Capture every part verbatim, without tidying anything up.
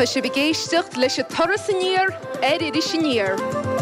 Tá sé bigéisteacht leis a toras a níor ar iris a níor.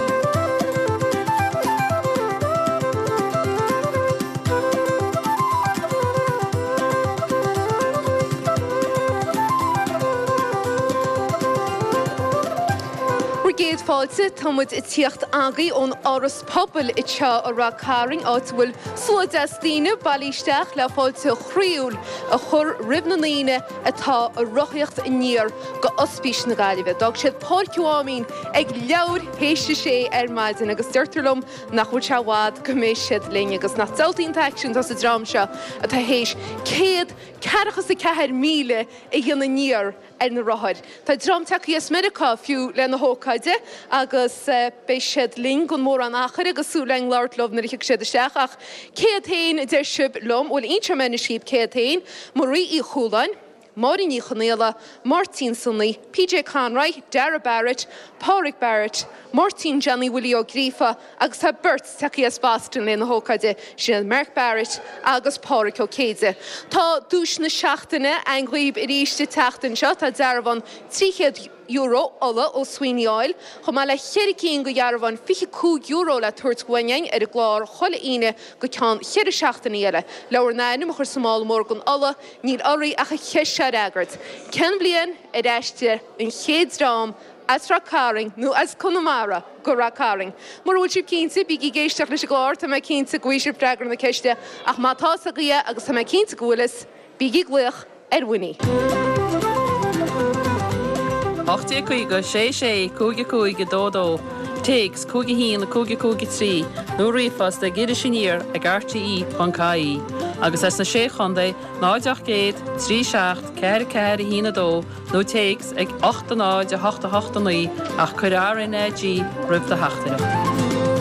Géad fáilte támuid i tíocht agaí ón áras pobl i teo a racaring áit bhfuil suadas daoine bailísteach le fáilte chríúil a chur ribh na líne atá a rothíocht i níor go ospís na Gaillimhe. Dag siad páirciúámín ag leabhar héiste sé ar maidin agus deirtarlumm nach chuid seabhád go mééis siad líne agus nach daltaínta action as a drám seo atá hééis céad cearachas a ceathair míle i dhéanana níor ar na rothir. Tá drám takeí is America fiú le na hócaide agus uh, béis siad ling gon mór an achar agus súlaing láirt lom na riich siad isteach ach céad hain a deir sib lom bhfuil intre mena síb céad hain Marie í Chúlainn, Maureen í Chanéla, Martin Sunny, P J Conroy, Dara Barrett, Pádraig Barrett, Martin Johnny Willie O'Grifa agus tá Bert takeí as Boston le na hócaide sin Mark Barrett agus Pádraig O'Céide. Tá dúis na seachtaine an ghuiomh i ríiste teachtain seo tá dearbhan tríchéad euro alla ó Sweeney Oil, chum le cheiricín go dearbhan fichicú euro le tuairt ghainnein ar a glár chola ine go ceann cheir seachtaine eile. Leabhar náinm chur Somáil Morgan alla níl oraí ach a cheis se agart. Ken blian a eiste an chéad drám as racaring nó as Connemara go racaring. Mar bhfuil sib cínta bí géisteach leis a glár tá mé cínta ghuiisir breagar na ceiste ach mátá a glia agus tá mé cínta ghuilas bí gluach ar bhuiní. Ochtia cuiga, sé sé, cúga cúga dódó, Tigs, cúga hín, cúga cúga trí, nó rifas de gide siníir ag R T E Pancaí. Agus es na sé chundé, náideach géad, trí seacht, ceir ceir hína dó, nó Tigs ag ochta náid a hochta hochta ní, ach chuir N A G rib de hachtaach.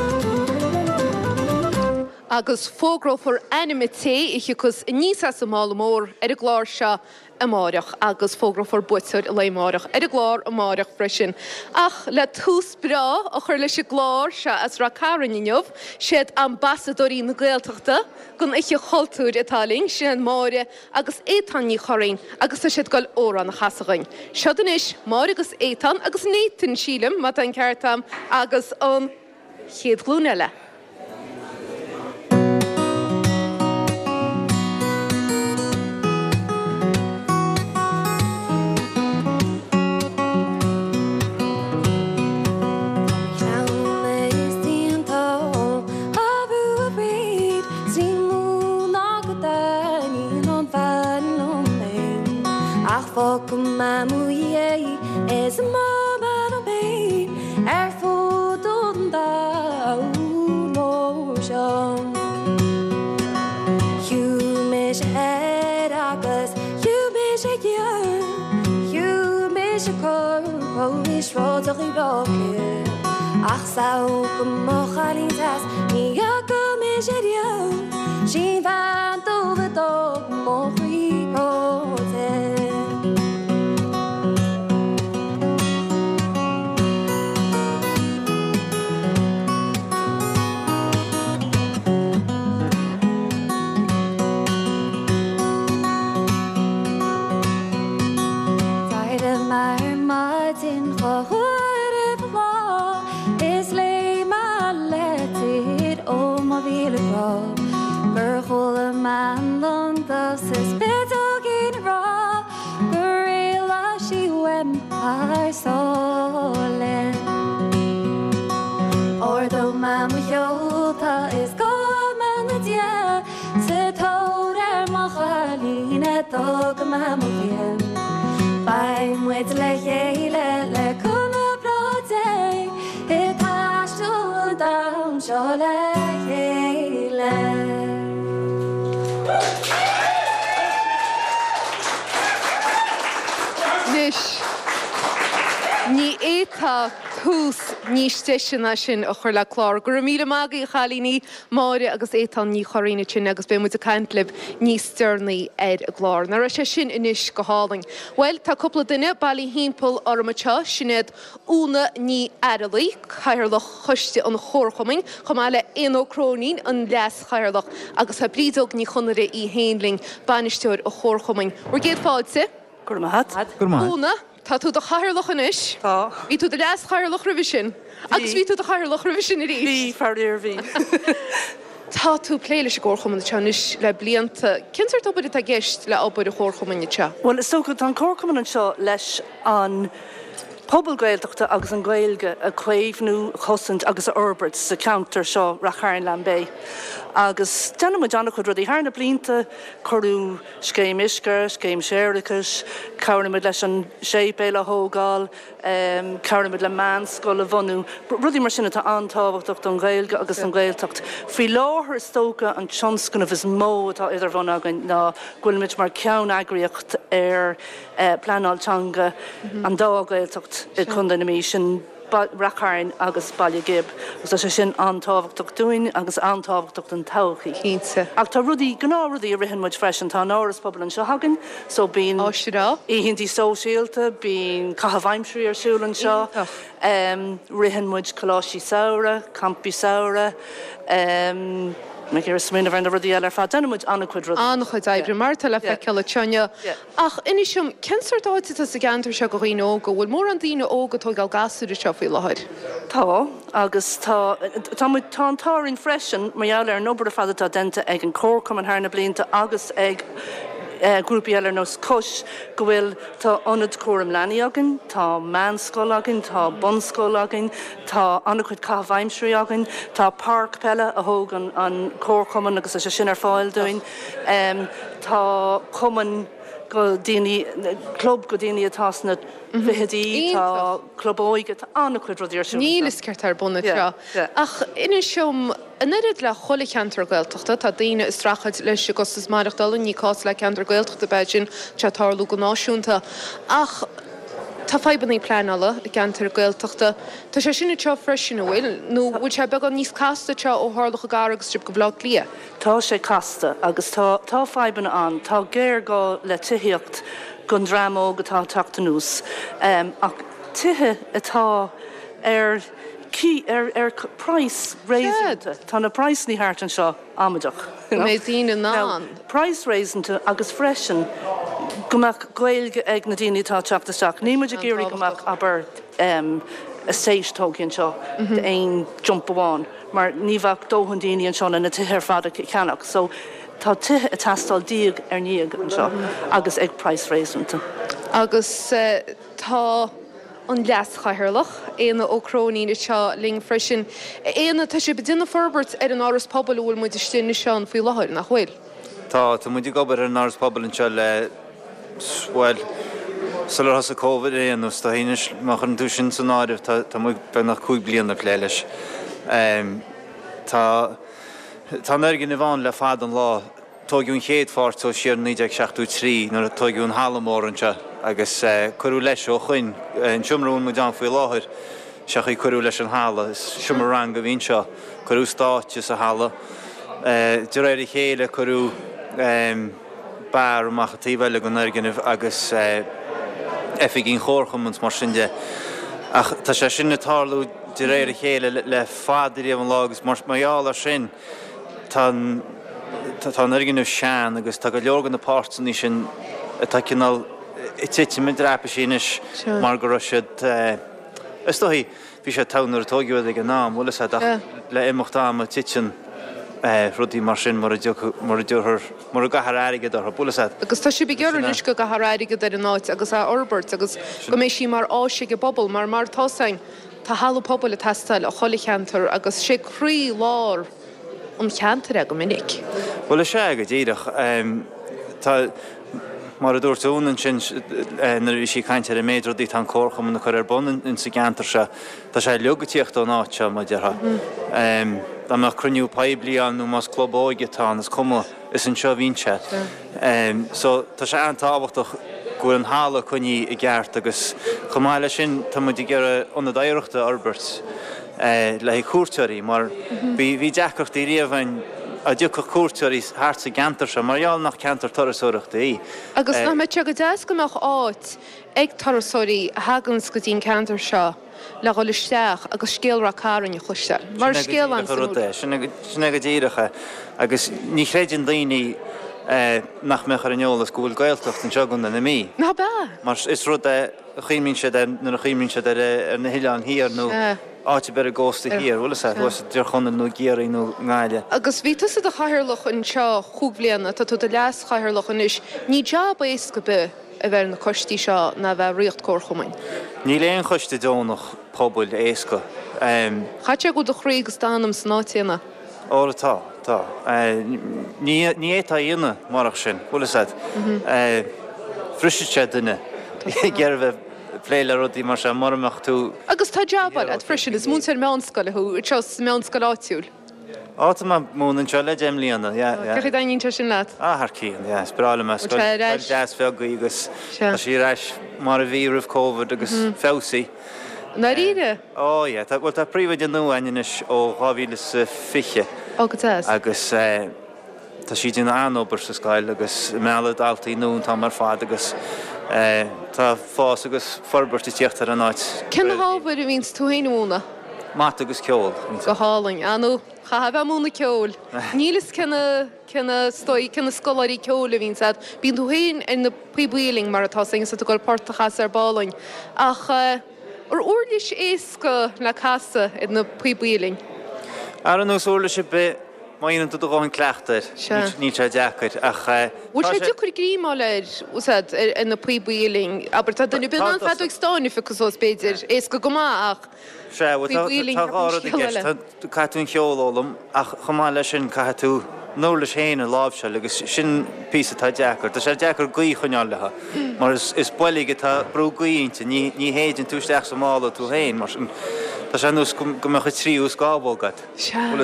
Agus fógrofar animité ich chus níos as Somáil Mór ar a glár seo amáireach agus fógrafar buiteir a leimáireach ar a glár amáireach freisin. Ach le tús bra a chur leis a glár seo as racaran inniuh siad ambassadorí na Gaeltachta gon ich choultúr Itáling sin máire agus étaní chorain agus siad gáil óra na chasagain. Siad inis máir agus étan agus nétain sílim mat an ceartam agus an chéad glúneile. Fog my muie is a moment of pain. Er food on the motion. You miss head agus, you miss a year, you miss a car, Polish roads of the rock. Ach, so come Mochalins, me a come is a year. She went over the dog, more man on the spittle in raw gorilla she went her soul or the man with yota is gone the dia se told her machalina dog mamma by with le hele le kuna prote it has to down shole hele. Ní éta tús níos steisina sin a chur le chlár. Gur míle mágaí chalíní máire agus étan ní choíine sin agus be muid a cantlib níos stearnaí ar a glár. Na ra sé sin inis go háling. Well, tá coppla duine bailí hímpel ormateo sinad úna ní airlaí chairlach chuiste an chórchoming chum eile éócrónín an leas chairlach agus ha brídóg ní chunare í héinling banisteúir a chórchoming. Ur géad fáidse? Gurmahat. Úna Tá tú do chairlach inis. Tá. Bhí tú de leas chairlach revision. Agus bhí tú do chairlach revision i rí. Bhí fearr bhí. Tá tú pléile sé gcóchamanna teis le blianta. Cintar tú bud a gist le ábud a chóchamanna te? Well, is tócha tá cóchamanna seo leis an pobl gaeltachta agus an gaelge a chuéimhnú chosint agus a Urbert sa counter seo Rachairn Lambé. Agus denna mu deannach chud rudí hána blinta choú scéim iscar, scéim séiricas, cabhairnimid leis an sé béile hógáil, um, cabhairnimid le manscoil a bhunú. Rudí mar sinna tá antáhachtach an gaelge agus an gaeltacht. Fhí láthir tócha an tionscan of is mó atá idir bhna agan ná ghuiilmid mar ceann agriocht ar uh, Pleanáilteanga mm-hmm. an dá gaeltacht i chunda na mí sin Rachairn agus Baile Gib, agus sé sin antáhachtach dúin agus antáhachtach an tauchaí. Cínte. Ach tá rudí gná rudí a rihan muid freisin tá áras pobl an seo hagan, so bín Áisirá? íhintí sóisialta, bín cathbhaimsrí ar siúlan seo, um, rihan muid coláisí saora, campi saora, um, me gur smína bhar na rudí eile ar fad denna muid anna chuid rudí. Anna chuid éibre marta le fe ceile teine. Ach inisisiom cinsar dáite sa gantar se go rií óga, bhfuil mór an dtíine óga tó gal gasú seo fí lehaid. Tá, agus tá tá muid tá antáirn freisin mar eile ar nóbar a fada tá denta ag an cór an thna blianta agus ag Uh, grúpi eile nos cos go bhfuil tá anad cuam leanaí agan, tá manscoil agan, tá bonscoil agan, tá anna chuid cathbhaimsrí agan, tá park pelle a thógan an cór agus is sin ar fáil doin, um, tá cuman go daoine club go daoine atásna bhidí tá club óige tá anna chuid rudí ar siúil. Níl is ceart ar buna tre. Ach inisisiom Inirid le chola ceantar gaeltachta, tá daine is strachad leis go is marach dal ní cás le ceantar gaeltachta Beijing te tarlú go náisiúnta. Ach tá febannaí pleanala i ceantar gaeltachta, tá sé sinna teo freisin bhfuil, nó bhfuil sé beag an níos casta teo ó tharlacha gar agus strip go bhlá lia. Tá sé casta agus tá tá febanna an, tá géir go le tuíocht gon drámó go tá teachta nús. Um, ach tuthe atá ar Key er er price raising tá na price ní hart an seo amadach. Mé dtíine ná. Price raising to agus freisin gomach gailge ag na daoine tá teachtasteach. Ní muidir géirí gomach aber um, a stage tóginn seo de ein jump amháin, mar níbhah dóhan daoine an seo na tithir fada ceannach. So tá tithe a tastal díag ar níag an seo agus ag price raising to. Agus uh, tá an leas chaithirlach, éana ó cróníine seo ling freisin. Éana tá sé bedinna forbert ar an áras pobl bhfuil muid istíine seán faoi láthir nach bhfuil. Tá, tá muidir gobar an áras pobl an seo le bhfuil sular has a COVID éanús tá híine mar an dúsin san áirih tá muid be nach cúig blianana lé leis. Tá tá nergin i bháin le fad an lá tógiún chéad fárt ó siar nídeag seachtú trí nar tógiún hálamór an seo agus curú leis ó chuin an siomrún mu dean faoi láthir seach í curú leis an hála is siomar rang go bhín seo curú státe sa hála. De réir chéile curú bar amachchatíhile go nergin agus efig ín chórcham mar sin de. Ach tá sé sin na tarlú de réir chéile le fádirí an lágus mar maiall ar sin tá Tá nerginú sean agus tá go leorgan na páirtsan ní sin tá cinál i tite min rápa sínis mar go siad is dóhí bhí sé tánar atógiúid ag an nám bhla sé le imimechtá a titin rudí mar sin mar mar dúthir mar gahar aige ar bula sé. Agus tá si begearnis go gahar aige ar an áit agus a Urbert agus go mééis sí mar áisiige bobbal mar mar tásain tá hallú pobl a testáil a chola cheantar agus sé crí lár an cheantar go minic. Well sé go ddíireach tá mar a dúirtún an sin nar is sí caiinte a méidir dí an cócham na chuir ar bon in sa gantar se tá sé legatíocht ó náte ma deartha. Tá mar cruniú peblií nó más clubóigetá is cuma is an seo víse. So tá sé an táhachtach go an hála chuní i gceart agus chumáile sin tá mu ggéar anna daireachta Albert le cuairteirí mar bhí deachcht í riamhain a dú go cuairteirí thart sa gantar se marall nach cantar tarasúireachta í. Agus ná me te go deas gomach áit ag tarasúirí hagans go dtíon cantar seo le go listeach agus scéalra cáran i chluisteil. Mar scéal an sinna go ddíirecha agus ní chréidir daoine nach me ar an eolalas go bhfuil gailtocht an segun na mí. Na ba. Mar is rud a chiimín se na chiimín se ar na hián hir nó áte ber a gósta hir, bhla sé was dear chunan nó géirí nó gáile. Agus ví tusa a chairlach an seo chuúblianana tá tú a leas chairlachan is ní job éis go be a bheit na costí seo na bheith riocht cóchamin. Ní léon chuiste dónach poblbul éasca. Chaite go do chrígus dánam snátíana. Óratá tá. Ní étá dhéine marach sin, bhla sé. Friiste duine ggéir bheith pléile rudí mar se marach tú. Agus tá jobbar a frisin is mún ar meánscoile thu i tros meánscoil áitiúil. Áta má múnan seo le déim líana, Cechi daonn sin leat? Á cían, sprála me deas fé agus sí reis mar a bhí rih cóhad agus fésaí. Na ríre? Ó, tá bhfuil tá príomhaid an nuhainis ó ghábhílas fiche. Agus agus tá si duna anobar sa scail agus mead altaí nún tá mar fád agus tá fás agus forbartí tíocht ar an áit. Cin hábhar a víns túhéinúna? Mát agus ceol. Go háling, anú cha bheith múna ceol. Nílas cinna stoi cinna scolarí ceola vín sad. Bín tú héin in na puibíling mar atá sin sa go portachas ar bálain. Ach ar úrlis éasca le casa in na puibíling. Ar an ús úrla se be maíann tú gáin cleachtar ní sé deachar ach bhfuil sé dúchar gríáir úsad in na puibíling, aber tá duna bin an fed stáinna fi cos beidir éasca go má ach. Se catún cheolalam ach chumá lei sin cai tú nóla chéine láb se agus sin pí atá deachar, Tá sé deachar gaí chuneálathe, mar is buige tá brú gaínte ní héidir túisteach sa mála tú héin mar Tá sé nús go me chu tríús gábógad. Se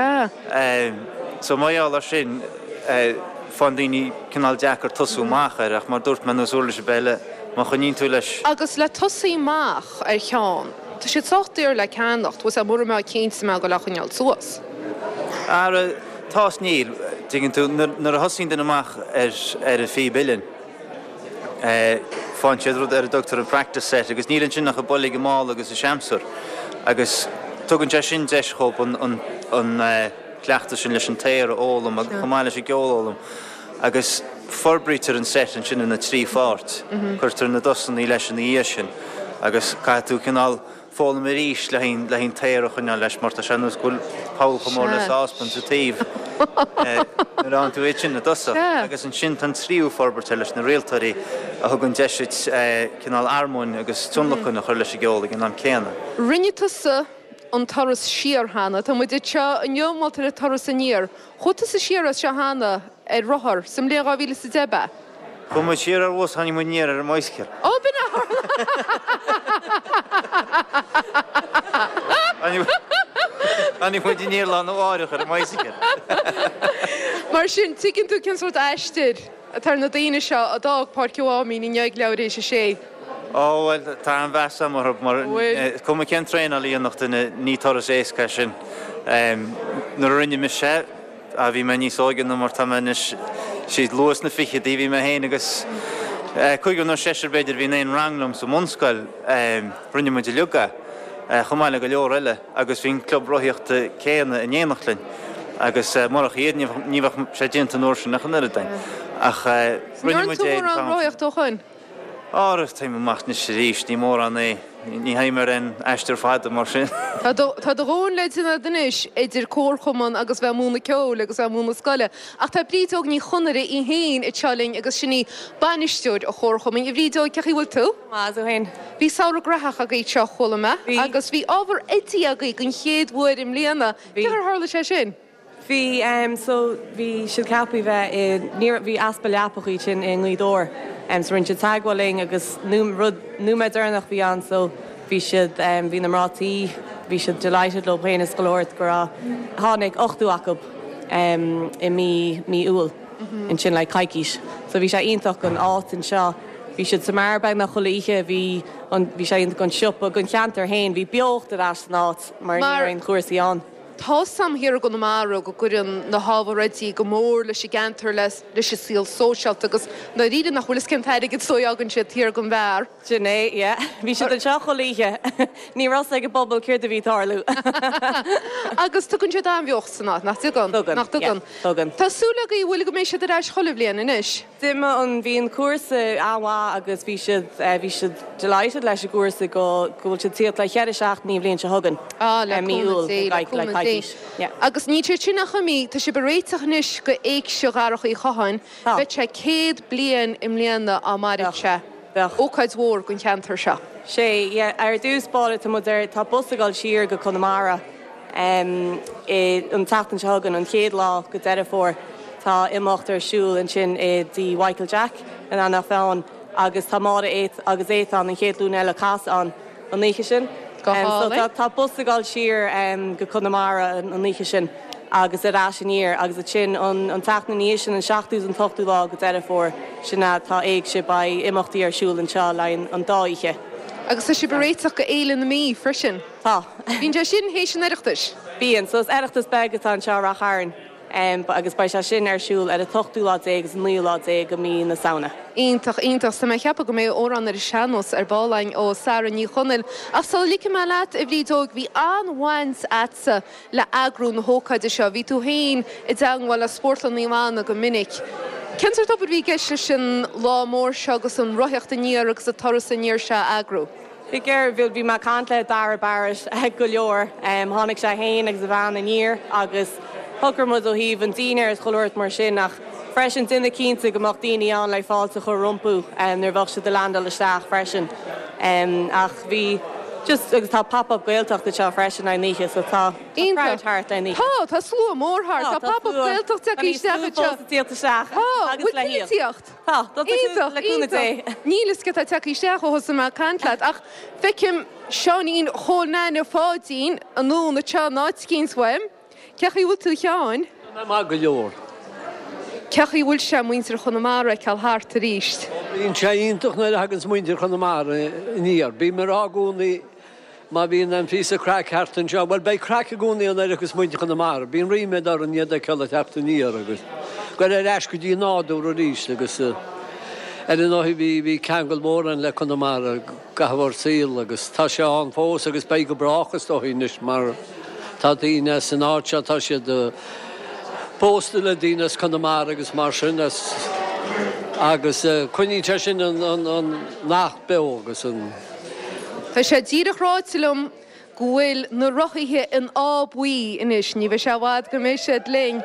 So maiála sin fan daoine cinál deachar tosú máchar ach mar dúirt me nósúla se beile má chunín tú leis. Agus le tosaí máach ar cheán. Tá sé sochtúir le ceannacht was a mú me céint me go lechaneal suas. Ar tás níl digin tú nar a hosín den amach ar a fí bilin. Fáin siad rud ar a doctor an practice set agus nílann sin nach a bolí go máil agus a seamsúr agus tugann sé sin deischop an cleachta sin leis an téir ólam a chumáile sé geolalam agus forbrítar an set an sin in na trí fát chuirtar na dosan í leis an í sin agus cai tú cinál fála mar ríis le hín le hín téir chuine leis mar se nus gúil páil chumór leis áspan sa tíomh ar an tú é sin na dosa agus an sin tan tríú forbirte leis na réaltarí a thugann deisiid cinál armóin agus túnlachan a chuir leis a geola an am céanna. Rinne tusa an taras siar hána, Tá muid se an neomáltar a taras a níor. Chuta sa siar se hána ar rothar, sem lé gáhíle sa deba. Chum siar ar bhs haní muníar ar maisceir. Ó bin Aní chuid níor lá óáireach ar maisceir. Mar sin tuiginn tú cin sort eistir a tar na daine seo a dag parceámí ní neag leéis a sé. Ó bhfuil tá an bheasa mar mar cum cin tréna líonach duna ní toras éasca sin. Nar rinne me sé a bhí me níos óigean mar táis siad luas na fiche dí bhí me héana agus chuigean nó séir beidir bhí éon ranglam sa mscoil rinne mu de luga chumáile go leor eile agus bhín club roiíochtta céanna in éanachtlainn agus marach iad níomh sé déanta nóir sin nach an dain. Ach rinne mu roiíocht ó chuin. Áras tá mach na sé ríis ní mór an é ní haimar an eistir fáda mar sin. Tá do rón le sinna dunis idir cóchomán agus bheith múna ceol agus bheith múna scoile. Ach tá brídóg ní chunare i héin i teling agus sinní banisteúid a chórchoming. I brídóg cechi bhfuil tú? Má so hen. Bhí saola grathach a gaí seo chola me agus bhí ábhar ití a gaí gon chéad bhuair im líana. Cear hála sé sin? Bhí so bhí siad ceappaí bheith ní bhí aspa leapachaí sin in Lídór. Um, so rinne tagháling agus numéidirnach bhí an so bhí siad um, bhí na mrátaí, bhí siad delighted le bhéana scoirt go tháinig ochtú acab um, i mí mí úil in sin le caiiciis. So bhí sé ionach an áit in seo. Bhí siad sa marbeag nach choléige bhí bhí sé ionach an siop a gon cheantar hain, bhí beocht a as an áit mar ar an chuirsaí an. tá sam hir go mara go gurn na havartí go mór leis sé gentar leis leis sé síl social agus na ríidir nach bhfuil cin teide go sóágann sé tíar go bhar. Sinné, bhí si an seo cholíthe. Ní ras ag go bobbal céir a bhí tarlú. Agus tugann sé dá bheocht sanna nach tugan nach tugan. Tásúla go bhfuil go mééis sé éis cholah blian inis. Duime an bhíon cuasa áhá agus bhí si bhí si deleited leis a cuasa go gohfuil si tíad le chead seach ní bblion se hagan. Agus ní tíir sin nach chamí tá si beréiteachnis go éag segarach í chaáin, bheit sé céad blian im líana á marse. Ócaid mhór gon cheantar se. Sé ar dús bála tá mudir tá busagáil siar go Connemara an tatan se hagan an chéad lá go deire fór tá imachtar siúil an sin é dí Michael Jack an anna fáin agus tá máda éit agus éán an chéad lún eile cas an an nícha sin. Tá busagáil siar go Connemara an nícha sin agus a ráisiníir agus a sin an tana níos sin an seachtú an tochtú lá go deire fór sinna tá éag se ba imachtaí ar siúil an seo lein an dáiche. Agus is si beréiteach go éile na mí frisin. Tá. Bhín de sin hééis sin iireachtas? Bíon, so is iireachtas begad an seo racháin. Um, agus ba se sin ar siúil ar a tochtú lá agus an líú lá go mí na saona. Ítach ítach sa mai cheappa go mé órán ar seanos ar bálain ó Sara ní chonil. Ach sá lice me leat i bhrídóg bhí anhaint atsa le agrú na hócaide seo, bhí tú hain i d deanghil a sportlan níhána go minic. Kentar topad bhí geisle sin lá mór se agus an roiíocht a níor agus a toras a níor se agrú. I ggéir bhil bhí mar cant le dar baris go leor, tháinig se hain agus a bhean a níor agus Thugur mud ó híomh an daoine is choirt mar sin nach freisin duine cínta gomach daoine an le fáilte chu rumpú nar bhah se de land leisteach freisin ach bhí just agus tá pop-up gailteachta seo freisin a níe so tá thart a níe. Tá tá slú mórthart tá pop-up gailteachta tíalta seach agus le tíocht. Táúna dé. Nílas go teí seach ó hosa má cantlaat ach feicim seanín chónána fádín an nó na te náid cínsweim. Ceachí bhfuil tú teáin? Má go leor. Ceachí bhfuil se muintear Connemara ceall háart a ríist. Bhín sé ionintach na agus muintear Connemara níor. Bí mar ágúnaí má bhíon an fís a crack hart an seo, bhil bé crack a gúnaí an agus muintear Connemara. Bhín riime ar an iad a ceall teachta níor agus. Gur ar eis go dtí nádú a ríist agus ar an áhí bhí bhí ceangal mór an le Connemara gahar síl agus tá se an fós agus bé go brachas do hínis mar tá daoine san áte tá sé de pósta le daoine Connemara agus mar sin agus chuníte sin an nach be agus an. Tá sé díreachrátilm gohfuil na rochaithe an ábhuí inis ní bheith se bhád go mééis sé léin.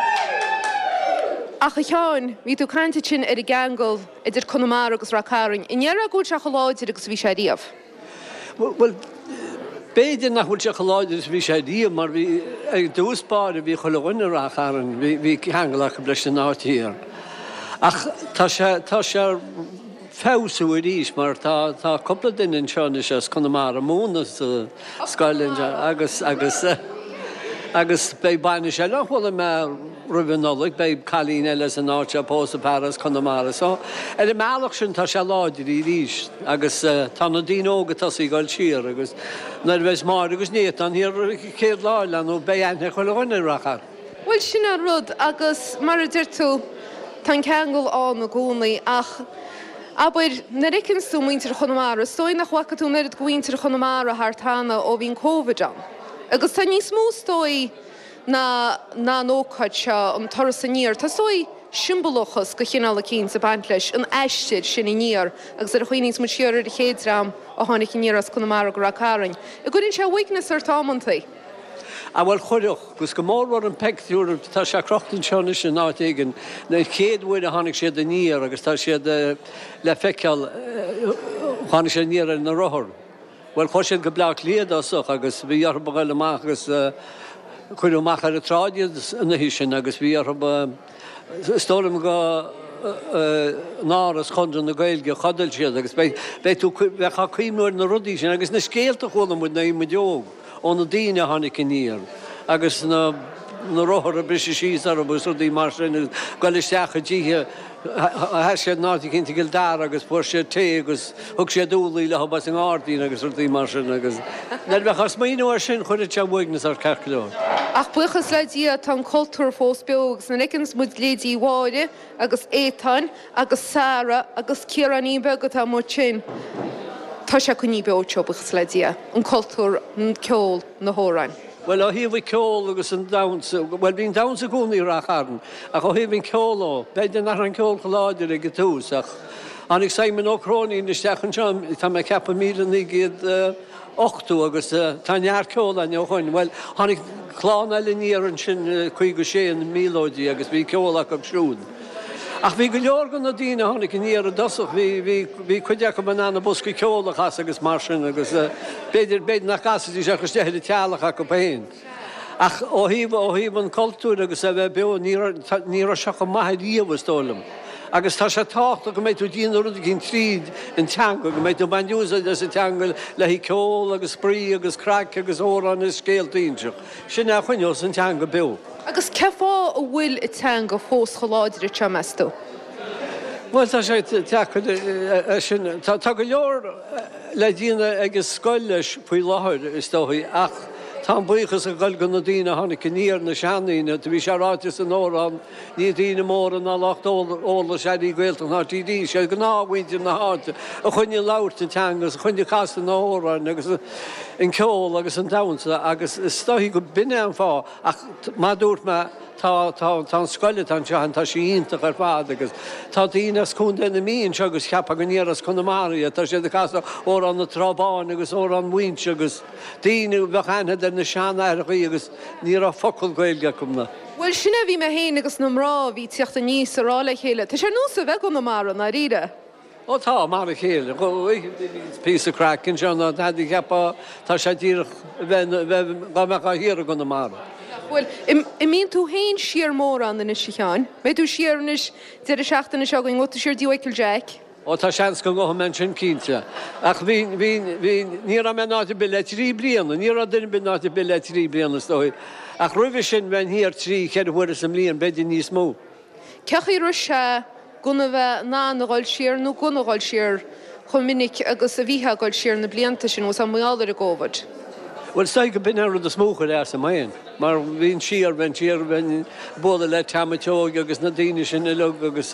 Ach a teáin hí tú crainte sin ar i gangol idir Connemara agus Racarin. Inéar a gúil se choláidir agus bhí sé riamh. Well, Béidir nach bhfuil se choláidir bhí sé díomh mar bhí ag dúspáir a bhí choláine Racharin bhí cheangalach go bleis an átííar. Ach tá sé féú a ríis mar tá coppla duine seánna sé Connemara múna Skyline agus agus agus bé baine sé nachhfuil me rubanolaigh bé chalín eile an áte pósta Paras Connemara. So ar i meach sin tá sé láidir í ríis agus tá na dín ógatá í gáil siar agus na bheits mar agus níiad an hir céad láilean ó bé aithne choláine Rachar. Bhfuil sin a rud agus mar a dir tú tá ceangal an na gúnaí ach aber na ricinn sú muintear Connemara, stoin nach bhacha tú nerid gohaintear Connemara hartána ó bhín Covid an. Agus tá níos mó stoi na ná nócaid seo an toras a níor, Tá stoi simbolochas go chinál cín sa baint leis an eisteid sin i níor agus ar chuoinís mu siar ar chéadram a tháinig níor as Connemara go Racarin. I gurinn se weakness ar támantaí. A bhfuil chuireach, gus go mórhar an pectúr tá se crochtain seánna sin áigen na chéadhfuid a tháinig siad a níor agus tá siad le feiceal tháinig sé níor na rothir. Well chuir siad go bleach líadásach agus bhí ar bagail amach agus chuireach ar a tráidiad na hí sin agus bhí ar stólam go náras chundan na gailge chadail siad agus bé tú bheitcha cuimúir na rudí sin agus na scéalta chula mu na imime deog ó na daine tháinig níor agus na na rothir a bris síos ar a bus rudí mar sin gáil isteach a ddíthe sé nátí cinnta gil dar agus pu sé té agus thug sé dúlaí le habas an ádaí agus ruí mar sin agus. Nel bechas maíú sin chuir te bhuiignas ar ceirceún. Ach buchas le dí tá cultúr fós begus na nicins mud lédí bháide agus étain agus Sara agus Ciaraní be go tá mór sin. Tá sé chuní beóteo buchas le dí an cultúr ceol na hórain. Well ó hí bhí ceol agus an damsa, well bhín damsa gúnaí racharn, ach ó hí bhín ceoló, beidir nach an ceol choláidir ag tús, ach annig Simon O'Cronin isteachchan seom, tá me cepa míle nígad ochtú agus tá near ceol an chuin, well annig chlán eile níar an sin chuig go sé an mílóidí agus bhí ceolach am siún. Ach bhí go leor gan na dtíine tháinig níar a dosach bhí chuideach go banana busca ceolachas agus mar sin agus beidir beidir nach gasatí se chus deir tealacha go péin. Ach ó híh ó híh an cultúr agus a bheith be ní seach go maithe díomh tólam. Agus tá sé táachta go méid tú díana rud cinn tríd in teanga, go méid tú banúsa de sa teanga le hí ceol agus sprí agus crack agus órán is scéaltaíseach. Sin nach chuineos an teanga be. Agus ceá a bhfuil i teanga fós choláidir te meú. Well tá sé sin tá go leor le díana agus scoiles faoi láthir is dóthaí ach tá buchas a gáil gan na dtíine tháinig cníar na seanaíine, tá bhí sé ráitis an órán ní dtíine mór an nálacht óla sé í ghilta ná tí dí sé go náhainte na háte a chuine láirta teangas, chuine casta na órán agus in ceol agus an damsa agus is stohí go binne an fá ach má dúirt me tá tá scoile an tean tá sí ionintach ar fád agus tá dtíananas chun na míon se agus cheappa go níras Conamaria, tá sé de casa ó an na trabáin agus ó an muinte agus daoine bhechaine ar na seanairí agus ní a focail gailge cumna. Well sinna bhí me héin agus nómrá bhí tíochtta níos arála chéile. Tá sé nús a bheith go Conamara na ríide. Ó tá mar a chéile pí a crackin sena hadí cheappa tá sé dír go mecha hir a Conamara. Well, I mín tú héin siar mór an na siáin, mé tú siarnis de a seachtainna seo go ngóta siir díhaicil Jack. Ó tá seans go go men sin cínte. Ach bhín ní a me náte be le trí blianana, ní a duine be náte be le trí blianana dói. Ach roiimh sin ben hir trí cheadhhuiir sem líon beidir níos mó. Cechaí ru se gona bheith ná na gáil siar nó gona gáil siar chun minic agus a bhíthe gáil siar na blianta sin ó an muálar a ggóbhad. Well sta go bin ar a smócha le sa main, mar bhín siar ben siar ben bóda le tamateóg agus na daine sin i lug agus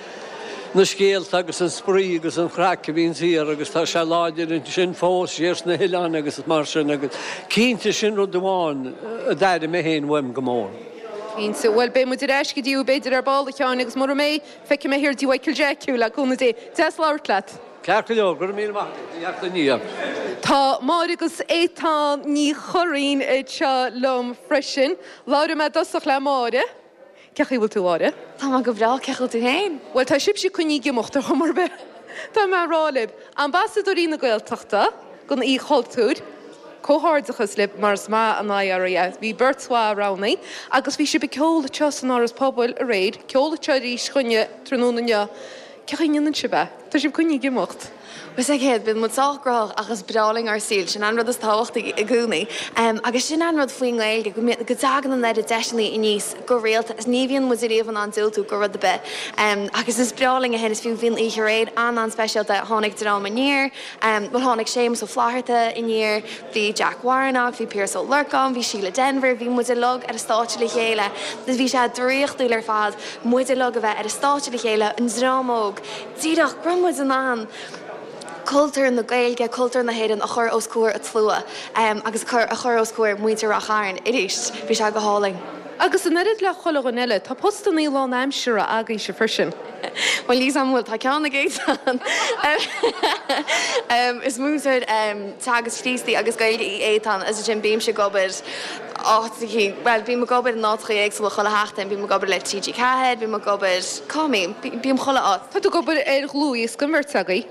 na scéalt agus an sprí agus an chracha bhín siar agus tá se láidir sin fós sérs na hián agus mar sin agus cínta sin rud amháin a d mé héin weim go mór. Ínsa bhfuil bé mu éis go dtíú beidir ar bála teáin agus mar mé feice mé hir díhaicil Jackú le gúna dé te láirlaat. Ceartta leo gur mí máachta níam. Tá mar agus étá ní choín é se lom freisin, láir me dosach le máide, cechaí bhfuil tú áide? Tá go bhrá cechail tú héin? Bhfuil tá sib si chuní gimochttar chumar be. Tá me rálib, ambassadorí na Gaeltachta gon í choultúr, cóháirdachas lib mars má an áar bhí bertá ránaí, agus bhí si be ceola te san áras poblbal a réid, ceola te rí chunne trónne, cechaían si be, Tá sib chuní gimocht. Was ag héad bid mutágrách agus braling ar síl sin an rud is táhachtta i gúnaí. Agus sin an rud faoin gailge go go dagan an leid deisinaí i níos go réalta is níhíonn mu réomhan an dúiltú go rud a bit. Agus is braling a hen is fiú bhíon í réid an an speisialta tháinig drá maníir, bhil tháinig sémas ó fláharta i níir, bhí Jack Warnock, bhí Pierce O'Lurcon, bhí Sheila Denver, bhí mu lug ar a státe le chéile. Dus bhí sé dríochtú ar fad mu lug a bheith ar a státe le chéile an drámóg. Díadach grommuid an an. Cultúr na Gaeilge, cultúr na héireann a chur os cuair a tlua, agus a chur os cuair muintear a cháin, iris, bhí se go háling. Agus an erid le chola go eile, tá postan í lá aimseire agaí se frisin. Well lís am bhfuil tá ceanna géan. Is músir tagus frístaí agus Gaeilge í étan as sin bíim se gobir well bí me gobir an nátra ag le chola heachtain, bí me gobir le T G Cahead, bí me gobir comí, bím chola áit. Tá tú gobir ar glúís go mirt agaí?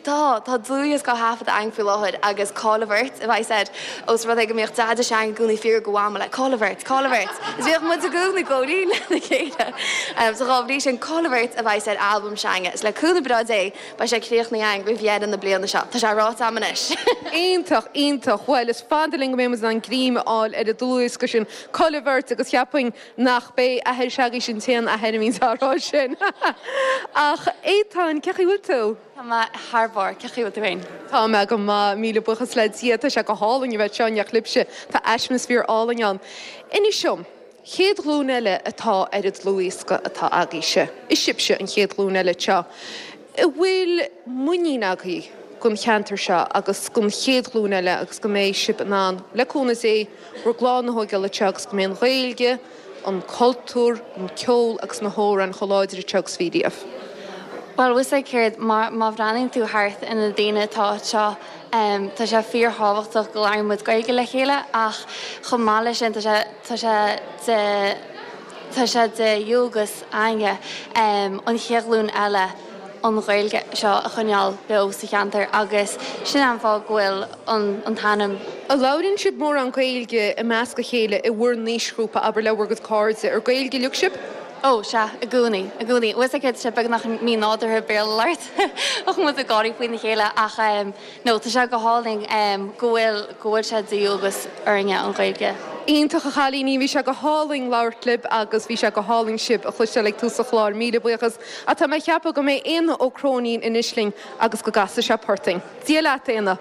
tá, tá dúas go hafad ang fi láhad agus Colivert, if I said, os rud ag miocht dad sean gúni fear go wama like Colivert, Colivert. Is bhíoch mu a gúni gorín na céide. Um, so gábhdí sin Colivert, if I said album seanga. Is le cúna brad é, ba sé críoch na ang, bhí viad in na blian na shop. Tá sé rát amanis. Ítach, ítach, well, is fandaling go mémas an grím áil ar a dúis go sin Colivert agus cheaping nach bé a heir seagaí sin tían a heir mín árá sin. Ach, étáin, cechi bhfuil tú? Tá ma Harbar, cechi bhfuil tú féin. Tá me go má míle buchas le díata se go hálainn i bheith seánneach lipse tá atmosfér álainán. Iní siom, chéad lúneile atá ar it Louisca atá agéise. Is sibse an chéad lúneile teo. Bhfuil muín agaí gon cheantar seo agus gon chéad lúneile agus go méid sib an an. Leúna é ru gláán hóige le tegus go mén réilge, an cultúr, an ceol agus na hóra an choláidir tegus vídíomh. Well, was I cared ma ma bhraning tú hart in a daine tá seo um, tá sé fíor hábhachtach go leir mud gaige le chéile ach chomáile sin tá sé tá sé de tá sé de dúgus aine um, an chéadlún eile an ghailge seo a chuneal be sa cheantar agus sin an fá ghfuil an an tanam. A láirinn sib mór an gailge i measca chéile i bhhuiir níosgrúpa aber leabhar go cardsa ar gailge luach sib? Oh, se, a gúnaí, a gúnaí. Was a kid sib nach mí nádarthe béal lart. Och mu a gáí faoin na chéile ach um, no, tá se go háling um, gohfuil gohfuil se dúgus arne an ghailge. Ítach a chalíní bhí se go háling láirtlib agus bhí se go háling sib a chuiste le tú sa chláir míle buchas a tá mé cheappa go mé aon ó crónín in Isling agus go gasa se porting. Dí le éana.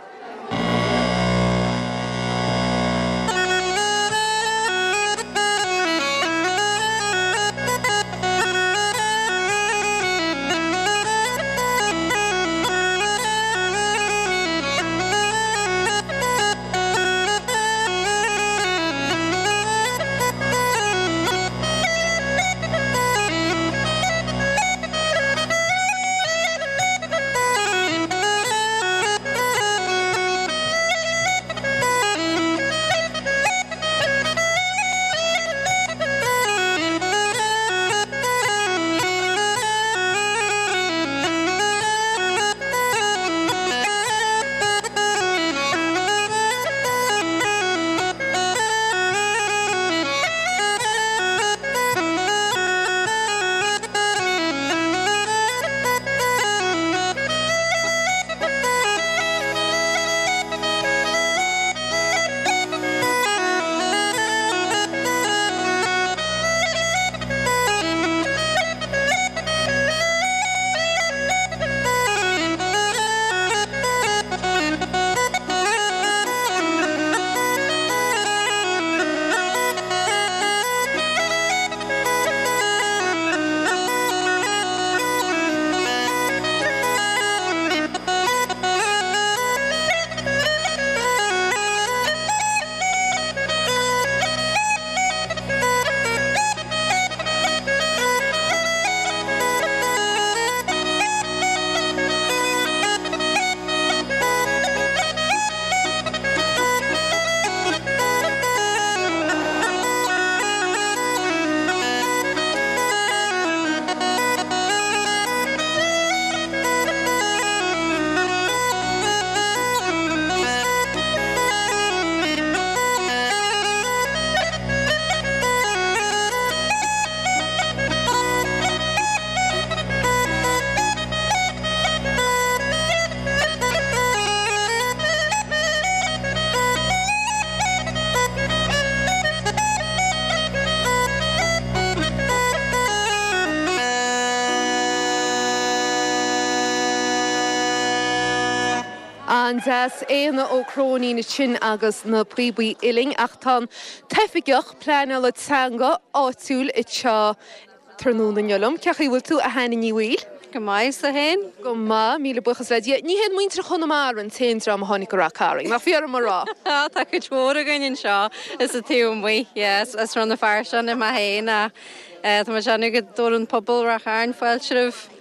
An zes éana ó cróní na sin agus na príbuí iling ach tá teifigeach pleanal le teanga áitiúil i teo tarnúna neolum. Ceachí bhfuil tú a hena níhil? Go mais a hen? Go má míle buchas le ní hen muintre chuna mar an téintra am hánig go racaring. Nach fiar marrá. Tá tá go tvóra ganin seo is a túm mui, yes, as ran na farshan in ma héna. Tá ma seannig go dó an pobl racharn fáil sirh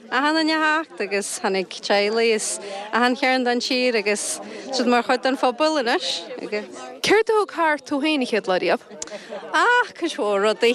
a hanna nehacht agus hannig teile is a han chearan den siir agus siad mar chuid an fphobal inis. Ceirtó car tú héanaichéad leíomh? Ah, cosú rudaí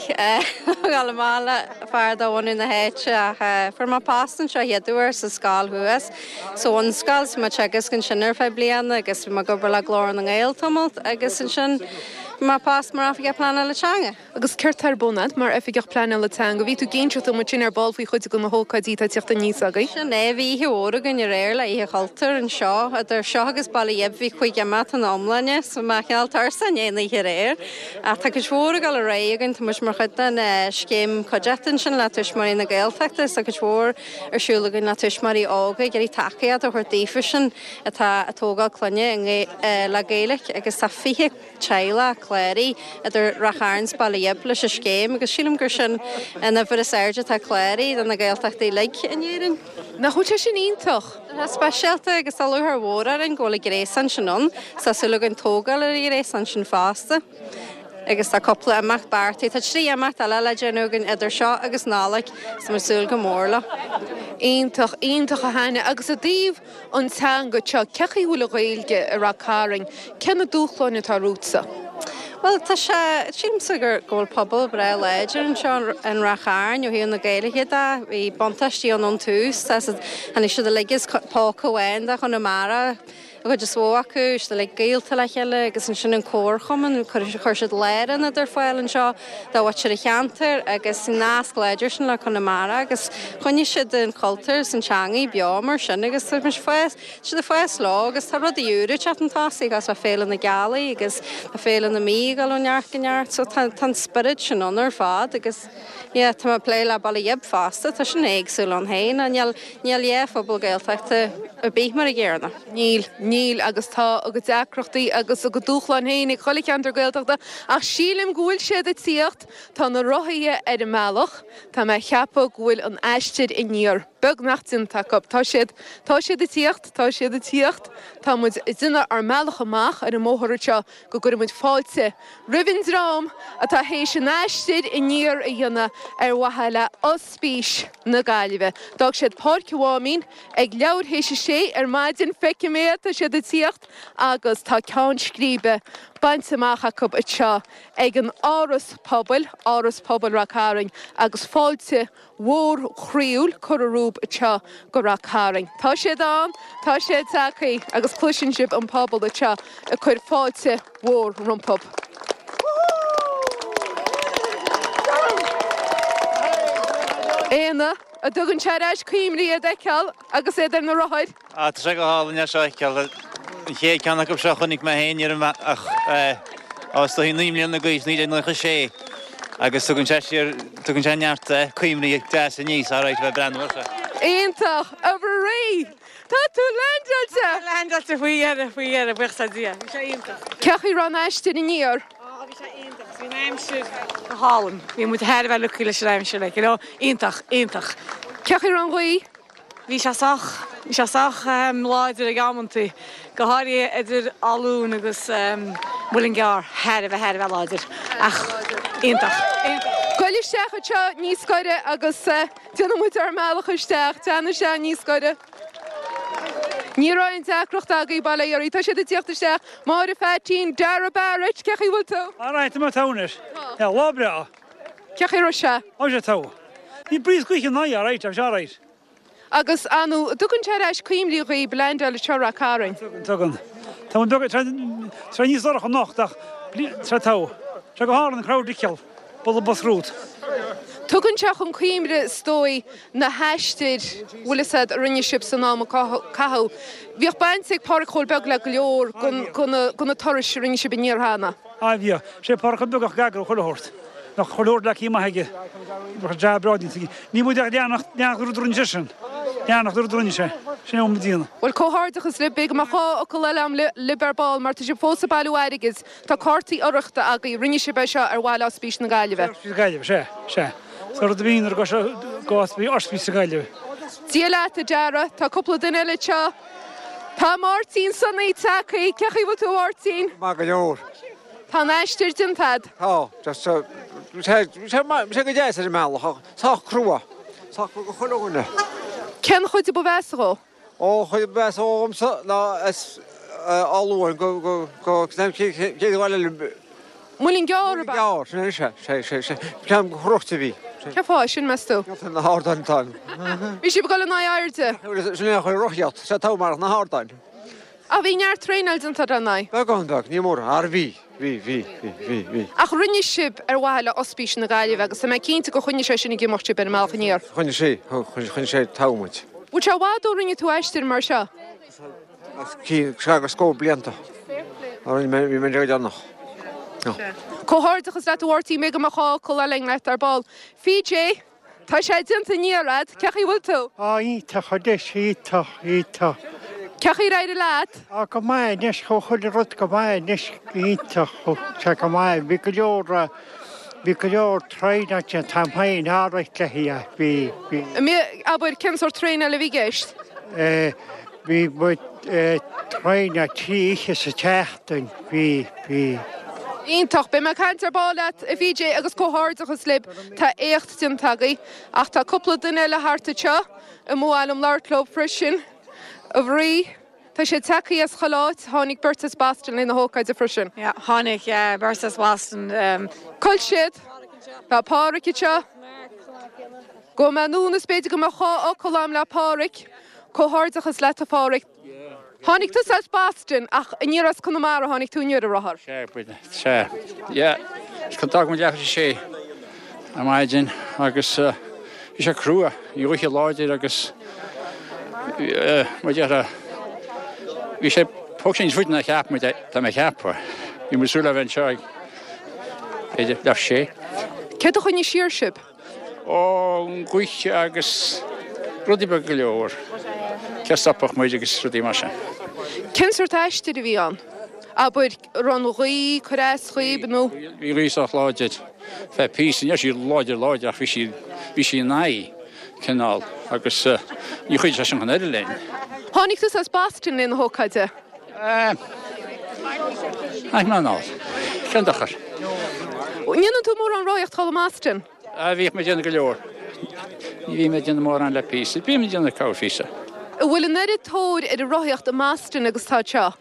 gal mála fear dáhain na héite ach for má pástan seo headúir sa scáil thuas. So an scáil sa tegus gan sinnar fe blianana agus má gobar le glór an ggéil tomalt agus an sin má pás mar afige plana le teanga. Agus ceirtar bunad mar efigeh plana le teanga, bhí tú géintú mu sin ar ball faoi chuide go na hócaidí tá tíochtta níos agaí? Sin é bhí heóra gan réir le ihe chaltar an seo idir seo agus bailíobh bhí chuig mat an omlaine sa má chealtar san éana hi réir. A tá go dhóra gal a réigen tá muis mar chudan scéim cojetan sin le tuismarí na ggéilteachta sa go dhór arsúlagan na tuismarí ága gurí takeíad a chuir daofa sin atá atógáil clunne le géalaigh agus tá fiche teile Clary idir racharns bailíobh leis a scéim agus sílam gur sin ina bhar a sairde tá Clary den na ggéilteachtaí le inéan. Na chuute sin iontoch? Tá speisialta agus talúthar mhórar an ggóla grééis san sinon sa sulagan tógáil ar grééis san sin fásta. Agus tá coppla amach bartaí, tá trí amach tal le genúgan idir seo agus nálaigh sa marsúil go mórla. Iontoch, iontoch a haine agus a díomh an teanga teo cechaí bhfuil a ghaeilge a racáring, cena dúchláinne tá rútsa? Well, tá sé síimsa gur ggóil pobl bre léidir an seo an racháin ó híon na Gaeilge da, bhí bontaistí an an tús, han is siad a legus páca bhain chun na mara, a go just bhó acu, is le gailta le cheile agus an sin an córchaman, chuir siad léiran idir fáil an seo dá bhaid siad a cheantar agus sin nás léidir sin le chun na mara, agus chuine siad an cultar san teangaí beamar sin agus mar fáis siad a fáis lá, agus tá rud a dúra chat an tásaí agus a félan na gealaí agus a félan na mí gal an neart ganneart, so tan spirit sin an ar fad agus yeah, tá plé le bailíobh fásta, tá sin éagsú an hain a níl é phobal gailteachta a bí mar a ggéarna. Níl, níl agus tá agus deacrochtaí agus a go dúchlan héin ag chola ceantar gailteachta ach sílim gúil siad a tíocht tá na rothaithe ar an mealach, tá me cheappa gúil an eisteid i níor. Bug nachtin take up. Tá siad tá siad a tíocht, tá siad a tíocht, tá muid duine ar mealach amach ar an móthirte go gur muid fáilte Rivensrám a tá hééis sin eisteid i níor a dhéanana ar watheile ospís na Gaillimhe. Dag siad páircehámín ag leabhar hééis sé ar maidin feice mé tá siad a tíocht agus tá ceann scríbe baint amach a cub a teo ag an áras pobl, áras pobl racáring agus fáilte mhór chríúil chur a rúb a teo go racáring. Tá siad an, tá siad tacaí agus cluisin sib an pobl a teo a chuir fáilte mhór rumpub. Éana a dugann tearáis cuimrí a deiceal agus éidir na roiid. Tá sé go hálainne seo ceall ché ceanna go seo chunig me héanaar ach ás tá hí níomlíon na gaiis ní nucha sé agus tugann sé tugann sé neart cuimrí ag de a níos áráid bheith brandhsa. Ionintach a bhar ré! Tá tú landailte! Landailte faoi ar a faoi ar a bhuichsa dia. Bhí sé ionintach. Cechaí ran eiste i níor? Bhí sé ionintach. Bhí naimsir a hálan. Bhí mu heir bheith lucí leis naimsir le. Ionintach, ionintach. Cechaí ran gaí? Bhí sé sach, bhí sé sach láidir a gamantaí. Go háirí idir alún agus bhfuilin gear heir bheith heir bheith láidir. Ach, ionintach. Coilir seacha teo níos coide agus duine muid ar mealach isteach, teanna se níos coide. Ní roiinn deacrocht agaí bailairí, tá siad a tíochttasteach mar a fetín Dara Barrett, cechaí bhfuil tú? Áráit má tánis. Ja, lábre. Cechaí ro se? Á sé tá. Ní brís cuiche ná áráit a seáráit. Agus anú dugann tearáis cuimlí chuí blenda le teo racáring. Tugann. Tá an dogad tre níos orach an nachtach tre tá. Tre go hálan an crowd dicial. Bol a bus rút. Tugann teach an cuimre stói na heisteid bhfuil sad a rinne sib san ná cathú. Bhíoh bainsigh páirceol beag le go leor gona toris rinne sib in níor hána. Á bhí, sé páirceol beag gagur choirt. Nach choirt le címa heige. Deabráidin. Ní mu deach deach rúdrúnne sin. Deannach rúdrúnne sé. Sin om díana. Well cóthardachas le big mar chá go leile am liberbal mar tá sé fósa bailúaigeis tá cartaí oireachta agaí rinne sib seo ar bháil ospís na Gaillimhe. Gaillimhe, sé, sé. Sa rud a bhíon ar gáspí ospí sa Gaillimhe. Díala a Dara, tá coppla duine le teo. Tá Martin sannaí tacaí, cechaí bhfuil tú Martin? Má go leor. Tá eisteir din pad? Tá, sé go déis ar meall, tá crua, tá go choilúna. Ken chuid i bo bheasagó? Ó chuid bheas ógamsa ná is áúin go go go chéhile Mulín gear ba? gear sé sé sé sé ceam chruachta bhí. Ce fá sin meú? na hádain tá. Bhí si beáil na airde? Sinna chu roiíocht sé támar na hádain. A bhí near tréáil an tar anna? Be ganach ní mór ar bhí hí hí hí hí. Ach rinne sib ar bhile ospís na gaiileh agus sem cinnta go chuine sé sinna gimochtí ben mechaníir. Chine sé chun sé támuid. Bú se bháú rinne tú eistir mar se? Cí se go scó blianta bhí me réid annach. Cóthirtachas le bhhairtaí mé go mará cho le le ar ball. Fí J, tá sé dinta níarad, cechaí bhfuil tú? Á ítach chu de ítach ítach. Cechaí réidir leat? A go maiid nes cho chuid rud go maiid nes ítach se go maiid. Bhí go leor bhí go leor tréine te tamhain áirecht le hí bhí. Mé aber cinúir tréine le bhí geist? Bhí buid tréine tíise sa teachtain bhí bhí. Ítach be me cantar bálat a bhí J agus cóthirtachas lib tá écht tin tagaí ach tá coppla duine le harta teo i mháilm leirlób frisin a bhrí tá sé takeí as chaláit tháinig Bertas Baston in na hócaid a frisin. Tháinig Bertas Baston. Coil siad Tá páric teo go me núnas beidir go me chá ó choláim le páric cóthirtachas le a páric. Tháinig tú as Baston ach iníras chun mar tháinig tú nuair a rathar. Sé buine sé. Ja, chutá go deach sé a maidin agus bhí sé crua i ruiche láidir agus dear bhí sé po sin fuitin na cheap tá me cheappa. Bhí musúla bhain seáid idir le sé. Ce a chuine siar sib? Ó gcuiche agus rudí be go leor. Ceapach muid agus rudí mar sin. Cinúir eiste a bhí an? A buid ranghí choréischaí benú? Bhí ríach láidir fe písan sí láidir láidir ach bhí sí naí cinál agus ní chuid se sin an éidir lein. Tháinig tú as Baston in hócaide? Ag ná ná. Ceandachar. Níanaan tú mór an roiocht chola Maston? A bhí me déanana go leor. Ní bhí me déanana mór an le písa, bhí me déanana cáfísa. Bhfuil an éidir tóid ar a roiocht a Maston agus tá teo?